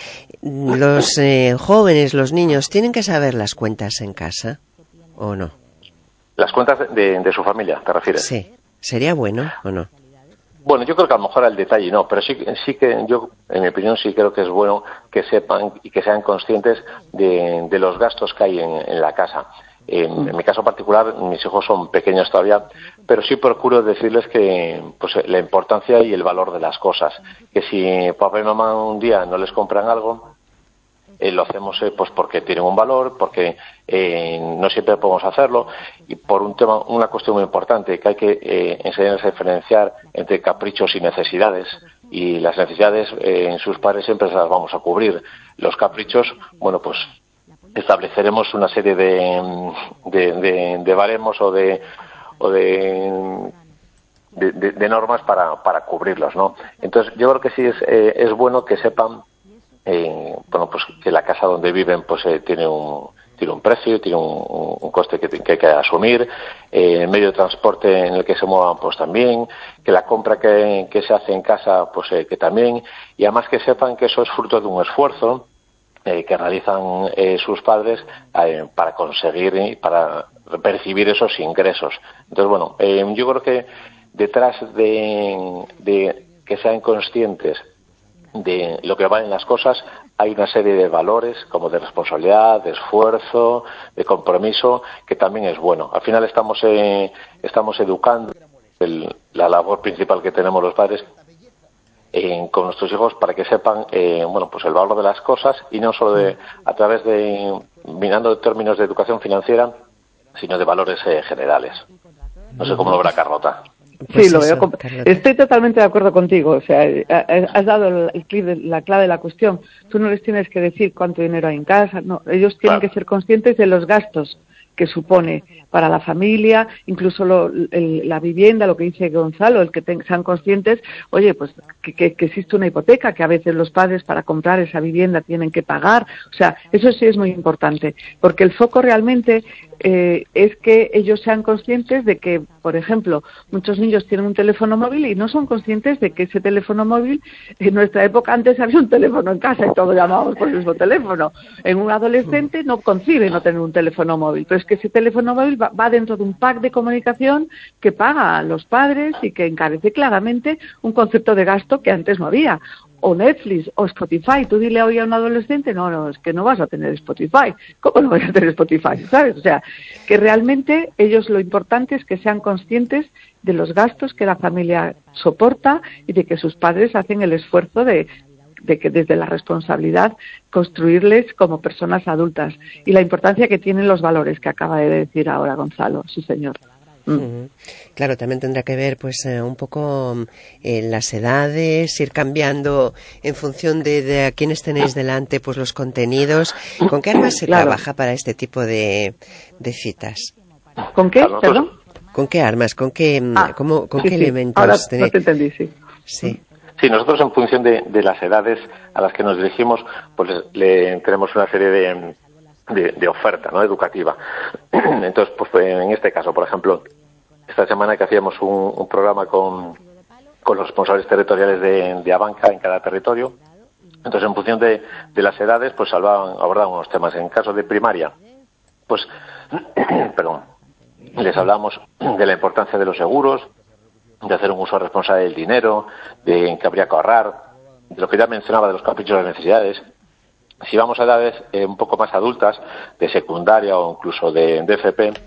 ¿Los eh, jóvenes, los niños, tienen que saber las cuentas en casa o no? ¿Las cuentas de, de su familia, te refieres? Sí. ¿Sería bueno o no? Bueno, yo creo que a lo mejor al detalle no, pero sí, sí que yo, en mi opinión, sí creo que es bueno que sepan y que sean conscientes de, de los gastos que hay en, en la casa. En, en mi caso particular, mis hijos son pequeños todavía, pero sí procuro decirles que pues la importancia y el valor de las cosas. Que si papá y mamá un día no les compran algo, eh, lo hacemos eh, pues porque tienen un valor, porque eh, no siempre podemos hacerlo, y por un tema, una cuestión muy importante, que hay que eh, enseñarles a diferenciar entre caprichos y necesidades. Y las necesidades eh, en sus padres siempre se las vamos a cubrir. Los caprichos, bueno, pues estableceremos una serie de, de, de, de baremos o de o de, de, de, de normas para, para cubrirlos, ¿no? Entonces yo creo que sí es, eh, es bueno que sepan eh, bueno, pues que la casa donde viven pues eh, tiene un tiene un precio, tiene un, un coste que, que hay que asumir, eh, el medio de transporte en el que se muevan pues también, que la compra que, que se hace en casa pues eh, que también, y además que sepan que eso es fruto de un esfuerzo Eh, que realizan eh, sus padres eh, para conseguir y eh, para percibir esos ingresos. Entonces, bueno, eh, yo creo que detrás de, de que sean conscientes de lo que valen las cosas, hay una serie de valores como de responsabilidad, de esfuerzo, de compromiso, que también es bueno. Al final estamos eh, estamos educando el, la labor principal que tenemos los padres Eh, con nuestros hijos para que sepan eh, bueno, pues el valor de las cosas, y no solo de a través de mirando términos de educación financiera, sino de valores eh, generales. No sé cómo lo verá Carlota. Pues sí, lo veo. Con... Estoy totalmente de acuerdo contigo. O sea, has dado el clip de la clave de la cuestión. Tú no les tienes que decir cuánto dinero hay en casa. No, ellos tienen claro. que ser conscientes de los gastos que supone para la familia, incluso lo, el, la vivienda, lo que dice Gonzalo, el que te, sean conscientes, oye, pues que, que, que existe una hipoteca, que a veces los padres para comprar esa vivienda tienen que pagar. O sea, eso sí es muy importante, porque el foco realmente eh, es que ellos sean conscientes de que, por ejemplo, muchos niños tienen un teléfono móvil y no son conscientes de que ese teléfono móvil, en nuestra época antes había un teléfono en casa y todos llamábamos por el mismo teléfono. En un adolescente no concibe no tener un teléfono móvil, pero es que ese teléfono móvil va, va dentro de un pack de comunicación que paga a los padres y que encarece claramente un concepto de gasto que antes no había. O Netflix, o Spotify. Tú dile hoy a un adolescente, no, no, es que no vas a tener Spotify. ¿Cómo no vas a tener Spotify? ¿Sabes? O sea, que realmente ellos lo importante es que sean conscientes de los gastos que la familia soporta y de que sus padres hacen el esfuerzo de, de que desde la responsabilidad construirles como personas adultas. Y la importancia que tienen los valores que acaba de decir ahora Gonzalo. Sí, señor. Uh-huh. Claro, también tendrá que ver pues eh, un poco eh, las edades, ir cambiando en función de, de a quiénes tenéis delante pues los contenidos. ¿Con qué armas se claro. trabaja para este tipo de, de citas? ¿Con qué? ¿Perdón? ¿Con qué armas? ¿Con qué, ah, cómo, con sí, qué sí. elementos? Ahora tenéis? No te entendí, sí. Sí. Sí, nosotros en función de, de las edades a las que nos dirigimos, pues le tenemos una serie de, de, de oferta, ¿no?, educativa. Entonces, pues en este caso, por ejemplo, esta semana que hacíamos un, un programa con, con los responsables territoriales de, de Abanca en cada territorio. Entonces, en función de, de las edades, pues abordaban, abordaban unos temas. En caso de primaria, pues, perdón, les hablamos de la importancia de los seguros, de hacer un uso responsable del dinero, de que habría que ahorrar, de lo que ya mencionaba de los caprichos de las necesidades. Si vamos a edades eh, un poco más adultas, de secundaria o incluso de, de F P,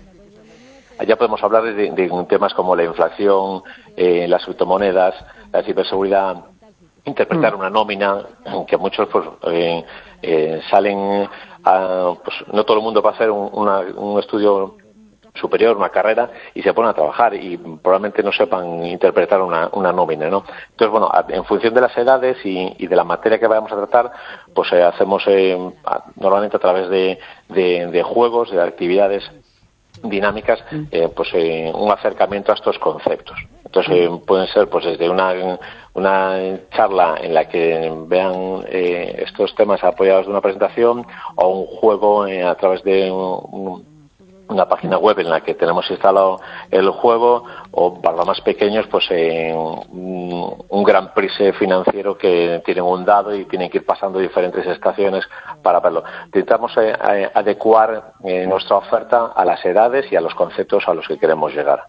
allá podemos hablar de, de temas como la inflación, eh, las criptomonedas, la ciberseguridad, interpretar una nómina, que muchos pues eh, eh, salen a, pues no todo el mundo va a hacer un, una, un estudio superior, una carrera, y se ponen a trabajar y probablemente no sepan interpretar una, una nómina, ¿no? Entonces, bueno, en función de las edades y, y de la materia que vayamos a tratar, pues eh, hacemos eh, normalmente a través de, de, de juegos, de actividades dinámicas, eh, pues eh, un acercamiento a estos conceptos. Entonces eh, pueden ser pues desde una una charla en la que vean eh, estos temas apoyados de una presentación, o un juego eh, a través de un, una página web en la que tenemos instalado el juego, o para los más pequeños pues eh, un, un gran prix financiero que tienen un dado y tienen que ir pasando diferentes estaciones para verlo. Intentamos eh, adecuar eh, nuestra oferta a las edades y a los conceptos a los que queremos llegar.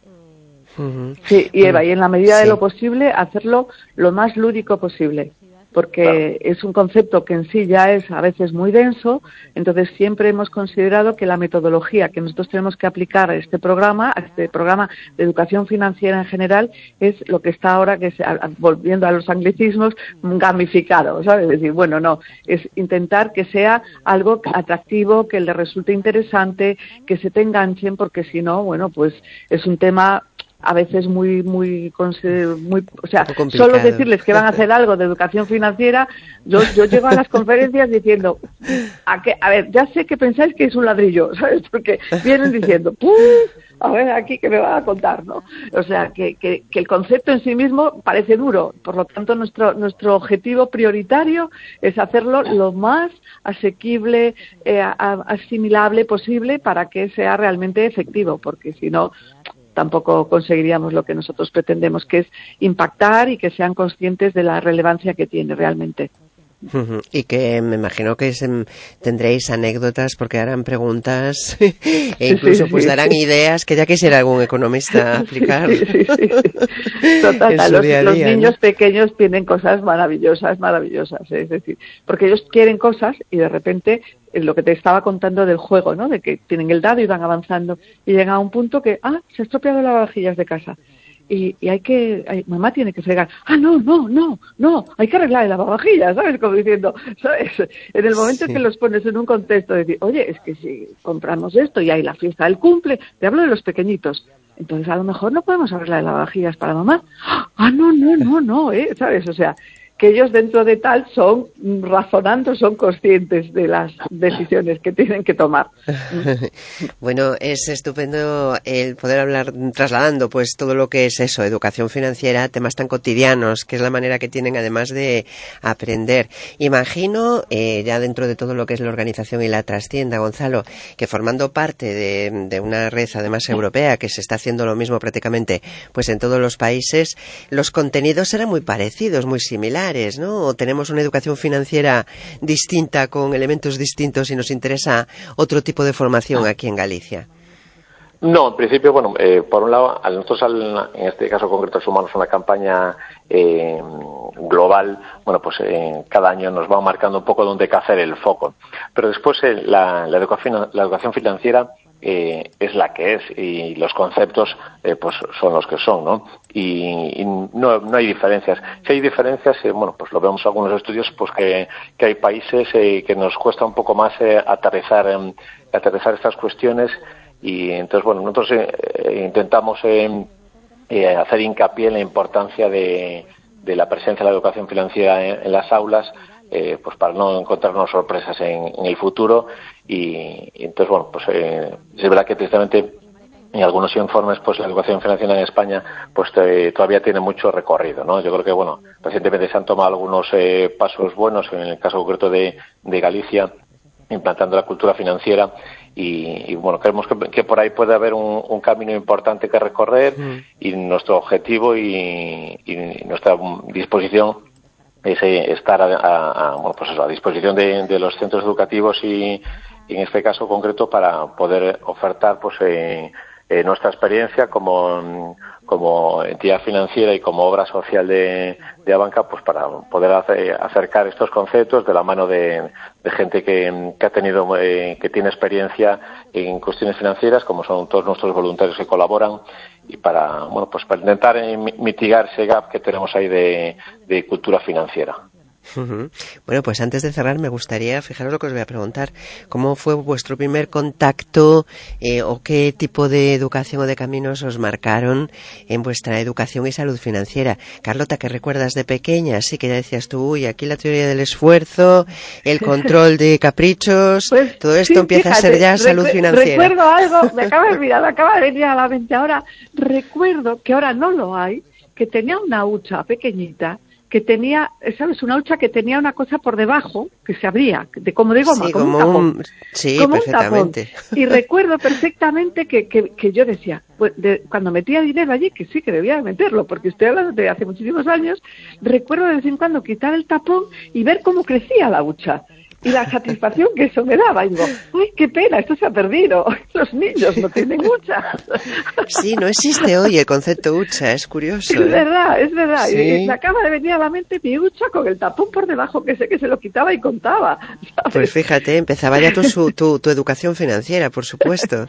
Sí, y Eva, y en la medida sí. de lo posible hacerlo lo más lúdico posible, porque claro. es un concepto que en sí ya es a veces muy denso. Entonces siempre hemos considerado que la metodología que nosotros tenemos que aplicar a este programa, a este programa de educación financiera en general, es lo que está ahora, que es, volviendo a los anglicismos, gamificado, ¿sabes? Es decir, bueno, no, es intentar que sea algo atractivo, que le resulte interesante, que se te enganchen, porque si no, bueno, pues es un tema a veces muy, muy, muy, o sea, solo decirles que van a hacer algo de educación financiera, yo, yo llego a las conferencias diciendo, a, que, a ver, ya sé que pensáis que es un ladrillo, ¿sabes? Porque vienen diciendo, ¡pum! A ver, aquí que me van a contar, ¿no? O sea, que, que, que el concepto en sí mismo parece duro, por lo tanto nuestro, nuestro objetivo prioritario es hacerlo lo más asequible, eh, asimilable posible para que sea realmente efectivo, porque si no, tampoco conseguiríamos lo que nosotros pretendemos, que es impactar y que sean conscientes de la relevancia que tiene realmente. Y que me imagino que se, tendréis anécdotas porque harán preguntas e incluso sí, sí, pues darán sí. ideas que ya quisiera algún economista aplicar. Sí, sí, sí, sí. Total, los, día día, los niños ¿no? pequeños tienen cosas maravillosas, maravillosas, ¿eh? Es decir, porque ellos quieren cosas y de repente lo que te estaba contando del juego, ¿no? De que tienen el dado y van avanzando y llegan a un punto que, ah, se ha estropeado las vajillas de casa. Y, y hay que, hay, mamá tiene que fregar, ah, no, no, no, no, hay que arreglar el lavavajillas, ¿sabes? Como diciendo, ¿sabes? En el momento sí. en que los pones en un contexto de decir, oye, es que si compramos esto y hay la fiesta del cumple, te hablo de los pequeñitos, entonces a lo mejor no podemos arreglar el lavavajillas para mamá, ah, no, no, no, no, ¿eh? ¿Sabes? O sea, que ellos dentro de tal son razonando, son conscientes de las decisiones que tienen que tomar. Bueno, es estupendo el poder hablar trasladando pues todo lo que es eso, educación financiera, temas tan cotidianos, que es la manera que tienen además de aprender. Imagino, eh, ya dentro de todo lo que es la organización y la trastienda, Gonzalo, que formando parte de, de una red además europea que se está haciendo lo mismo prácticamente pues en todos los países, los contenidos serán muy parecidos, muy similares, ¿no? ¿O tenemos una educación financiera distinta, con elementos distintos, y nos interesa otro tipo de formación aquí en Galicia? No, en principio, bueno, eh, por un lado, a nosotros, al, en este caso concreto, sumamos una campaña eh, global. Bueno, pues eh, cada año nos va marcando un poco dónde hay que hacer el foco. Pero después eh, la, la, educación, la educación financiera eh, es la que es, y los conceptos eh, pues son los que son, ¿no? Y, y no, no hay diferencias. Si hay diferencias, eh, bueno, pues lo vemos en algunos estudios, pues que, que hay países eh, que nos cuesta un poco más eh, aterrizar, eh, aterrizar estas cuestiones. Y entonces, bueno, nosotros eh, intentamos eh, eh, hacer hincapié en la importancia de, de la presencia de la educación financiera en, en las aulas, eh, pues para no encontrarnos sorpresas en, en el futuro. Y, y entonces, bueno, pues eh, es verdad que precisamente en algunos informes, pues la educación financiera en España pues te, todavía tiene mucho recorrido, ¿no? Yo creo que, bueno, recientemente se han tomado algunos eh, pasos buenos, en el caso concreto de, de Galicia, implantando la cultura financiera. Y, y bueno, creemos que, que por ahí puede haber un, un camino importante que recorrer, mm. y nuestro objetivo y, y nuestra disposición es eh, estar a, a, a, bueno, pues eso, a disposición de, de los centros educativos y, y en este caso concreto para poder ofertar pues eh, eh, nuestra experiencia como, como entidad financiera y como obra social de, de Abanca, pues para poder hacer, acercar estos conceptos de la mano de, de gente que, que ha tenido, eh, que tiene experiencia en cuestiones financieras, como son todos nuestros voluntarios que colaboran, y para, bueno, pues para intentar eh, mitigar ese gap que tenemos ahí de, de cultura financiera. Uh-huh. Bueno, pues antes de cerrar me gustaría, fijaros lo que os voy a preguntar, ¿cómo fue vuestro primer contacto eh, o qué tipo de educación o de caminos os marcaron en vuestra educación y salud financiera? Carlota, ¿qué recuerdas de pequeña? Sí, que ya decías tú, uy, aquí la teoría del esfuerzo, el control de caprichos, pues, todo esto sí, empieza fíjate, a ser ya salud financiera. Recuerdo algo, me acaba de mirar, me acaba de venir a la mente ahora, recuerdo que ahora no lo hay, que tenía una hucha pequeñita, que tenía, ¿sabes? Una hucha que tenía una cosa por debajo que se abría, de como de goma, sí, como, como un tapón. Un, sí, como perfectamente. Un tapón. Y recuerdo perfectamente que, que, que yo decía, pues de, cuando metía dinero allí, que sí que debía meterlo, porque estoy hablando de hace muchísimos años, recuerdo de vez en cuando quitar el tapón y ver cómo crecía la hucha. Y la satisfacción que eso me daba. Y digo, ¡ay, qué pena! Esto se ha perdido. Los niños no tienen hucha. Sí, no existe hoy el concepto hucha. Es curioso. Es ¿eh? verdad, es verdad. Sí. Y me acaba de venir a la mente mi hucha con el tapón por debajo, que sé que se lo quitaba y contaba, ¿sabes? Pues fíjate, empezaba ya tu, su, tu, tu educación financiera, por supuesto.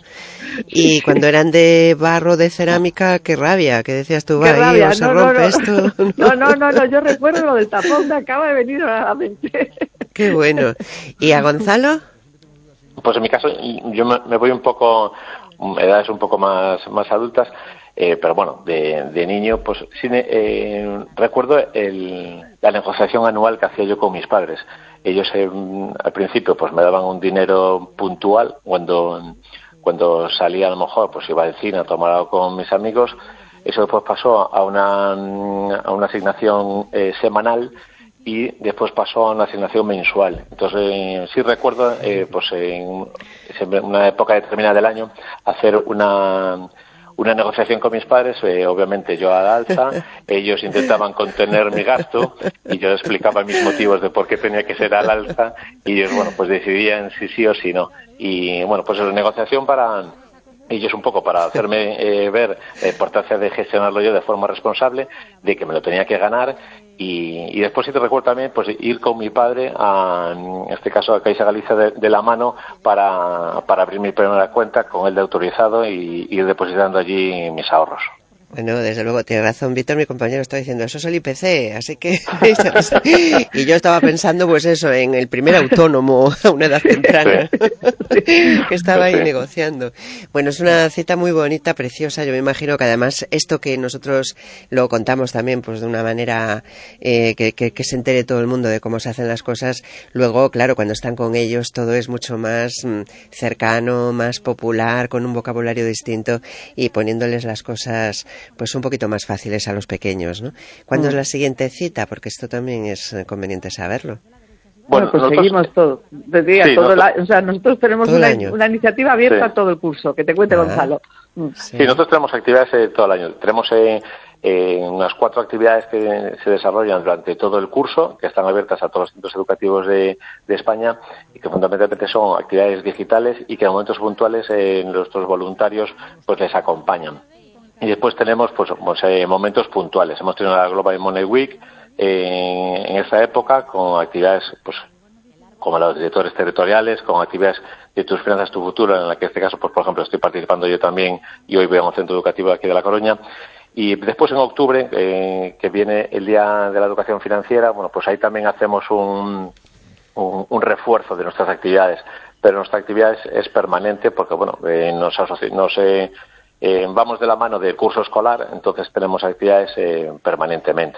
Y cuando eran de barro, de cerámica, qué rabia. Que decías tú, va, ahí o se no, rompe no, no. esto. No, no, no, no. Yo recuerdo lo del tapón. Me acaba de venir a la mente. Qué bueno. ¿Y a Gonzalo? Pues en mi caso, yo me, me voy un poco, edades un poco más, más adultas, eh, pero bueno, de, de niño, pues sí, eh, recuerdo el, la negociación anual que hacía yo con mis padres. Ellos eh, al principio pues me daban un dinero puntual cuando, cuando salía a lo mejor, pues iba al cine a tomar algo con mis amigos. Eso después pasó a una, a una asignación eh, semanal, y después pasó a una asignación mensual. Entonces, eh, sí recuerdo, eh, pues en una época determinada del año, hacer una una negociación con mis padres, eh, obviamente yo al alza, ellos intentaban contener mi gasto y yo explicaba mis motivos de por qué tenía que ser al alza y ellos, bueno, pues decidían si sí o si no. Y bueno, pues es una negociación para ellos un poco para hacerme eh, ver la importancia de gestionarlo yo de forma responsable, de que me lo tenía que ganar. Y, y después sí te recuerdo también pues ir con mi padre a, en este caso a Caixa Galicia de, de la mano para, para abrir mi primera cuenta con él de autorizado y ir depositando allí mis ahorros. Bueno, desde luego, tiene razón Víctor, mi compañero estaba diciendo, eso es el I P C, así que... y yo estaba pensando, pues eso, en el primer autónomo a una edad temprana, que estaba ahí negociando. Bueno, es una cita muy bonita, preciosa, yo me imagino que además esto que nosotros lo contamos también, pues de una manera eh, que, que, que se entere todo el mundo de cómo se hacen las cosas, luego, claro, cuando están con ellos todo es mucho más mm, cercano, más popular, con un vocabulario distinto y poniéndoles las cosas pues un poquito más fáciles a los pequeños, ¿no? ¿Cuándo mm. es la siguiente cita? Porque esto también es conveniente saberlo. Bueno, pues nosotros, seguimos todo. Día, sí, todo nosotros, la, o sea, nosotros tenemos una, una iniciativa abierta sí. todo el curso, que te cuente ah, Gonzalo. Sí. sí, nosotros tenemos actividades eh, todo el año. Tenemos eh, eh, unas cuatro actividades que se desarrollan durante todo el curso, que están abiertas a todos los centros educativos de, de España y que fundamentalmente son actividades digitales y que en momentos puntuales eh, nuestros voluntarios pues les acompañan. Y después tenemos pues, pues eh, momentos puntuales. Hemos tenido la Global Money Week eh, en esta época con actividades pues como los directores territoriales, con actividades de Tus Finanzas, Tu Futuro, en la que en este caso, pues por ejemplo, estoy participando yo también y hoy voy a un centro educativo aquí de La Coruña. Y después en octubre, eh, que viene el Día de la Educación Financiera, bueno, pues ahí también hacemos un, un, un refuerzo de nuestras actividades. Pero nuestra actividad es, es permanente porque, bueno, eh, nos, asoci- nos eh, Eh, vamos de la mano del curso escolar, entonces tenemos actividades eh, permanentemente.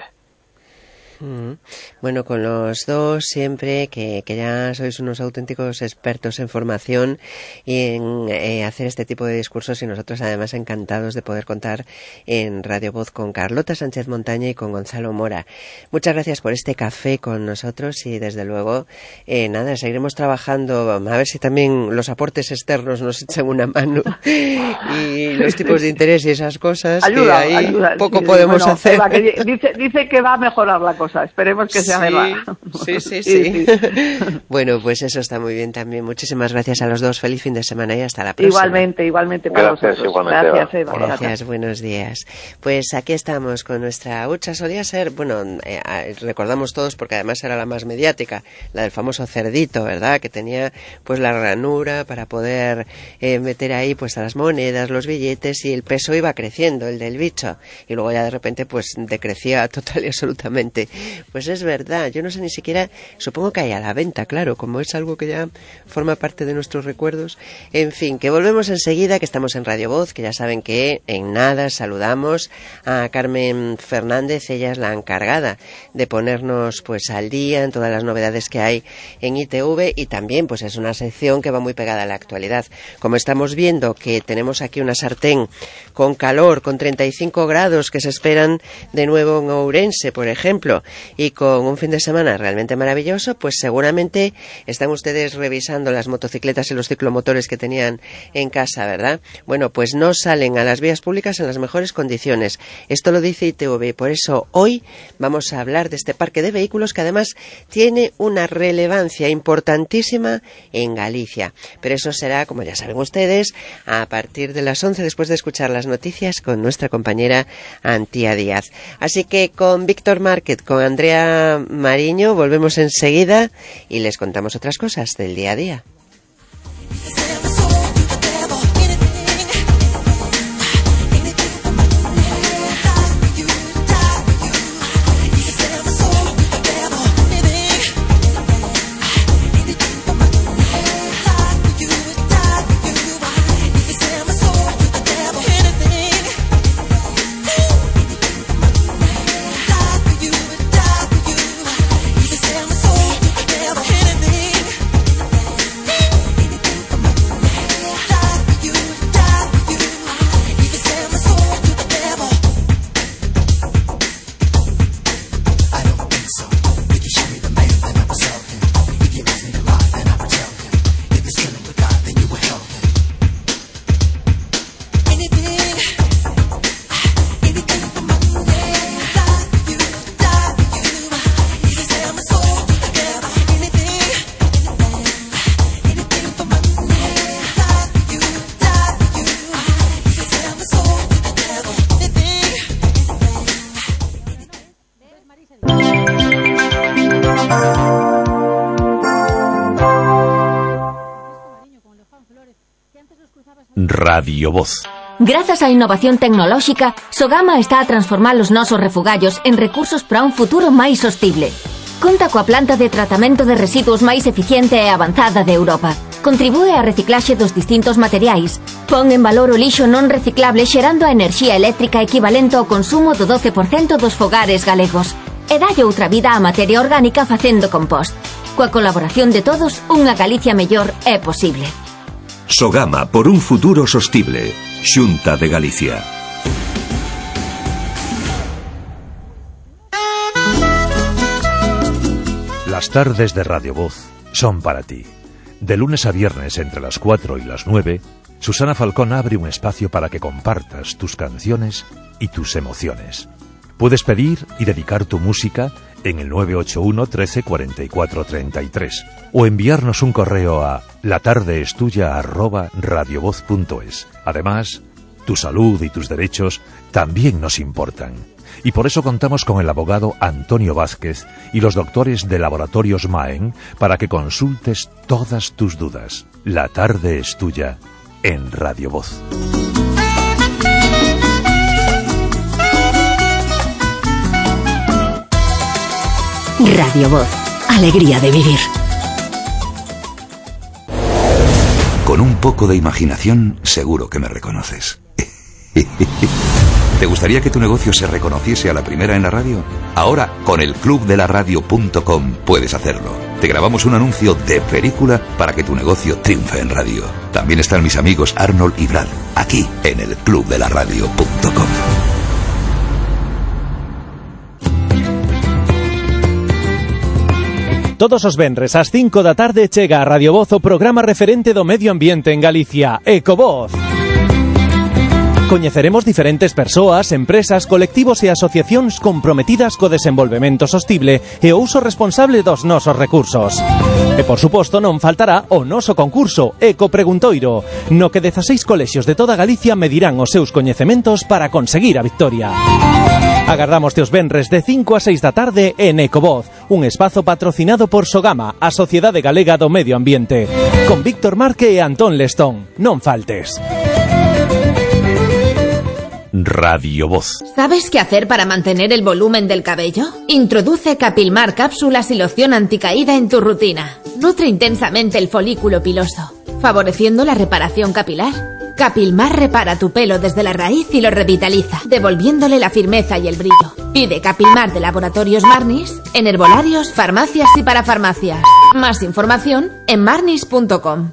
Bueno, con los dos siempre que, que ya sois unos auténticos expertos en formación y en eh, hacer este tipo de discursos y nosotros además encantados de poder contar en Radio Voz con Carlota Sánchez Montaña y con Gonzalo Mora. Muchas gracias por este café con nosotros y desde luego eh, nada, seguiremos trabajando a ver si también los aportes externos nos echan una mano y los tipos de interés y esas cosas ayuda, que ahí ayuda, poco sí, podemos bueno, hacer. Eva, que dice, dice que va a mejorar la cosa. cosa. Esperemos que sea sí, verdad. Sí, sí, sí. sí, sí. Bueno, pues eso está muy bien también. Muchísimas gracias a los dos. Feliz fin de semana y hasta la próxima. Igualmente, igualmente para gracias, vosotros. Igualmente, gracias, Eva. Gracias, gracias, buenos días. Pues aquí estamos con nuestra hucha. Solía ser, bueno, eh, recordamos todos porque además era la más mediática, la del famoso cerdito, ¿verdad? Que tenía pues la ranura para poder eh, meter ahí pues a las monedas, los billetes, y el peso iba creciendo, el del bicho. Y luego ya de repente pues decrecía total y absolutamente. Pues es verdad, yo no sé ni siquiera, supongo que hay a la venta, claro, como es algo que ya forma parte de nuestros recuerdos. En fin, que volvemos enseguida, que estamos en Radio Voz, que ya saben que en nada saludamos a Carmen Fernández. Ella es la encargada de ponernos pues al día en todas las novedades que hay en I T V, y también pues es una sección que va muy pegada a la actualidad. Como estamos viendo que tenemos aquí una sartén con calor, con treinta y cinco grados que se esperan de nuevo en Ourense, por ejemplo, y con un fin de semana realmente maravilloso, pues seguramente están ustedes revisando las motocicletas y los ciclomotores que tenían en casa, ¿verdad? Bueno, pues no salen a las vías públicas en las mejores condiciones. Esto lo dice I T V, por eso hoy vamos a hablar de este parque de vehículos que además tiene una relevancia importantísima en Galicia. Pero eso será, como ya saben ustedes, a partir de las once, después de escuchar las noticias con nuestra compañera Antía Díaz. Así que con Víctor Márquez, con Andrea Mariño, volvemos enseguida y les contamos otras cosas del día a día. Radio Voz. Gracias á innovación tecnolóxica, Sogama está a transformar os nosos refugallos en recursos para un futuro máis sostible. Conta coa planta de tratamento de residuos máis eficiente e avanzada de Europa. Contribúe á reciclaxe dos distintos materiais. Pon en valor o lixo non reciclable xerando a enerxía eléctrica equivalente ao consumo do doce por cento dos fogares galegos. E dalle outra vida á materia orgánica facendo compost. Coa colaboración de todos, unha Galicia mellor é posible. Sogama, por un futuro sostible. Xunta de Galicia. Las tardes de Radio Voz son para ti. De lunes a viernes entre las cuatro y las nueve, Susana Falcón abre un espacio para que compartas tus canciones y tus emociones. Puedes pedir y dedicar tu música en el nueve ocho uno, trece, cuarenta y cuatro, treinta y tres o enviarnos un correo a latardeestuya arroba radiovoz punto es. Además, tu salud y tus derechos también nos importan. Y por eso contamos con el abogado Antonio Vázquez y los doctores de Laboratorios Maen para que consultes todas tus dudas. La tarde es tuya en Radio Voz. Radio Voz, alegría de vivir. Con un poco de imaginación, seguro que me reconoces. ¿Te gustaría que tu negocio se reconociese a la primera en la radio? Ahora, con el club de la radio punto com puedes hacerlo. Te grabamos un anuncio de película para que tu negocio triunfe en radio. También están mis amigos Arnold y Brad, aquí en el club de la radio punto com. Todos os venres ás cinco da tarde chega a Radio Voz o programa referente do medio ambiente en Galicia, Ecovoz. Coñeceremos diferentes persoas, empresas, colectivos e asociacións comprometidas co desenvolvemento sostible e o uso responsable dos nosos recursos. E, por suposto, non faltará o noso concurso Eco Preguntoiro, no que dezaseis colexios de toda Galicia medirán os seus coñecementos para conseguir a victoria. Agardamos teos venres de cinco a seis da tarde en Ecovoz, un espazo patrocinado por Sogama, a Sociedade Galega do Medio Ambiente, con Víctor Marque e Antón Lestón. Non faltes. Radio Voz. ¿Sabes qué hacer para mantener el volumen del cabello? Introduce Capilmar cápsulas y loción anticaída en tu rutina. Nutre intensamente el folículo piloso, favoreciendo la reparación capilar. Capilmar repara tu pelo desde la raíz y lo revitaliza, devolviéndole la firmeza y el brillo. Pide Capilmar de Laboratorios Marnis en herbolarios, farmacias y parafarmacias. Más información en marnis punto com.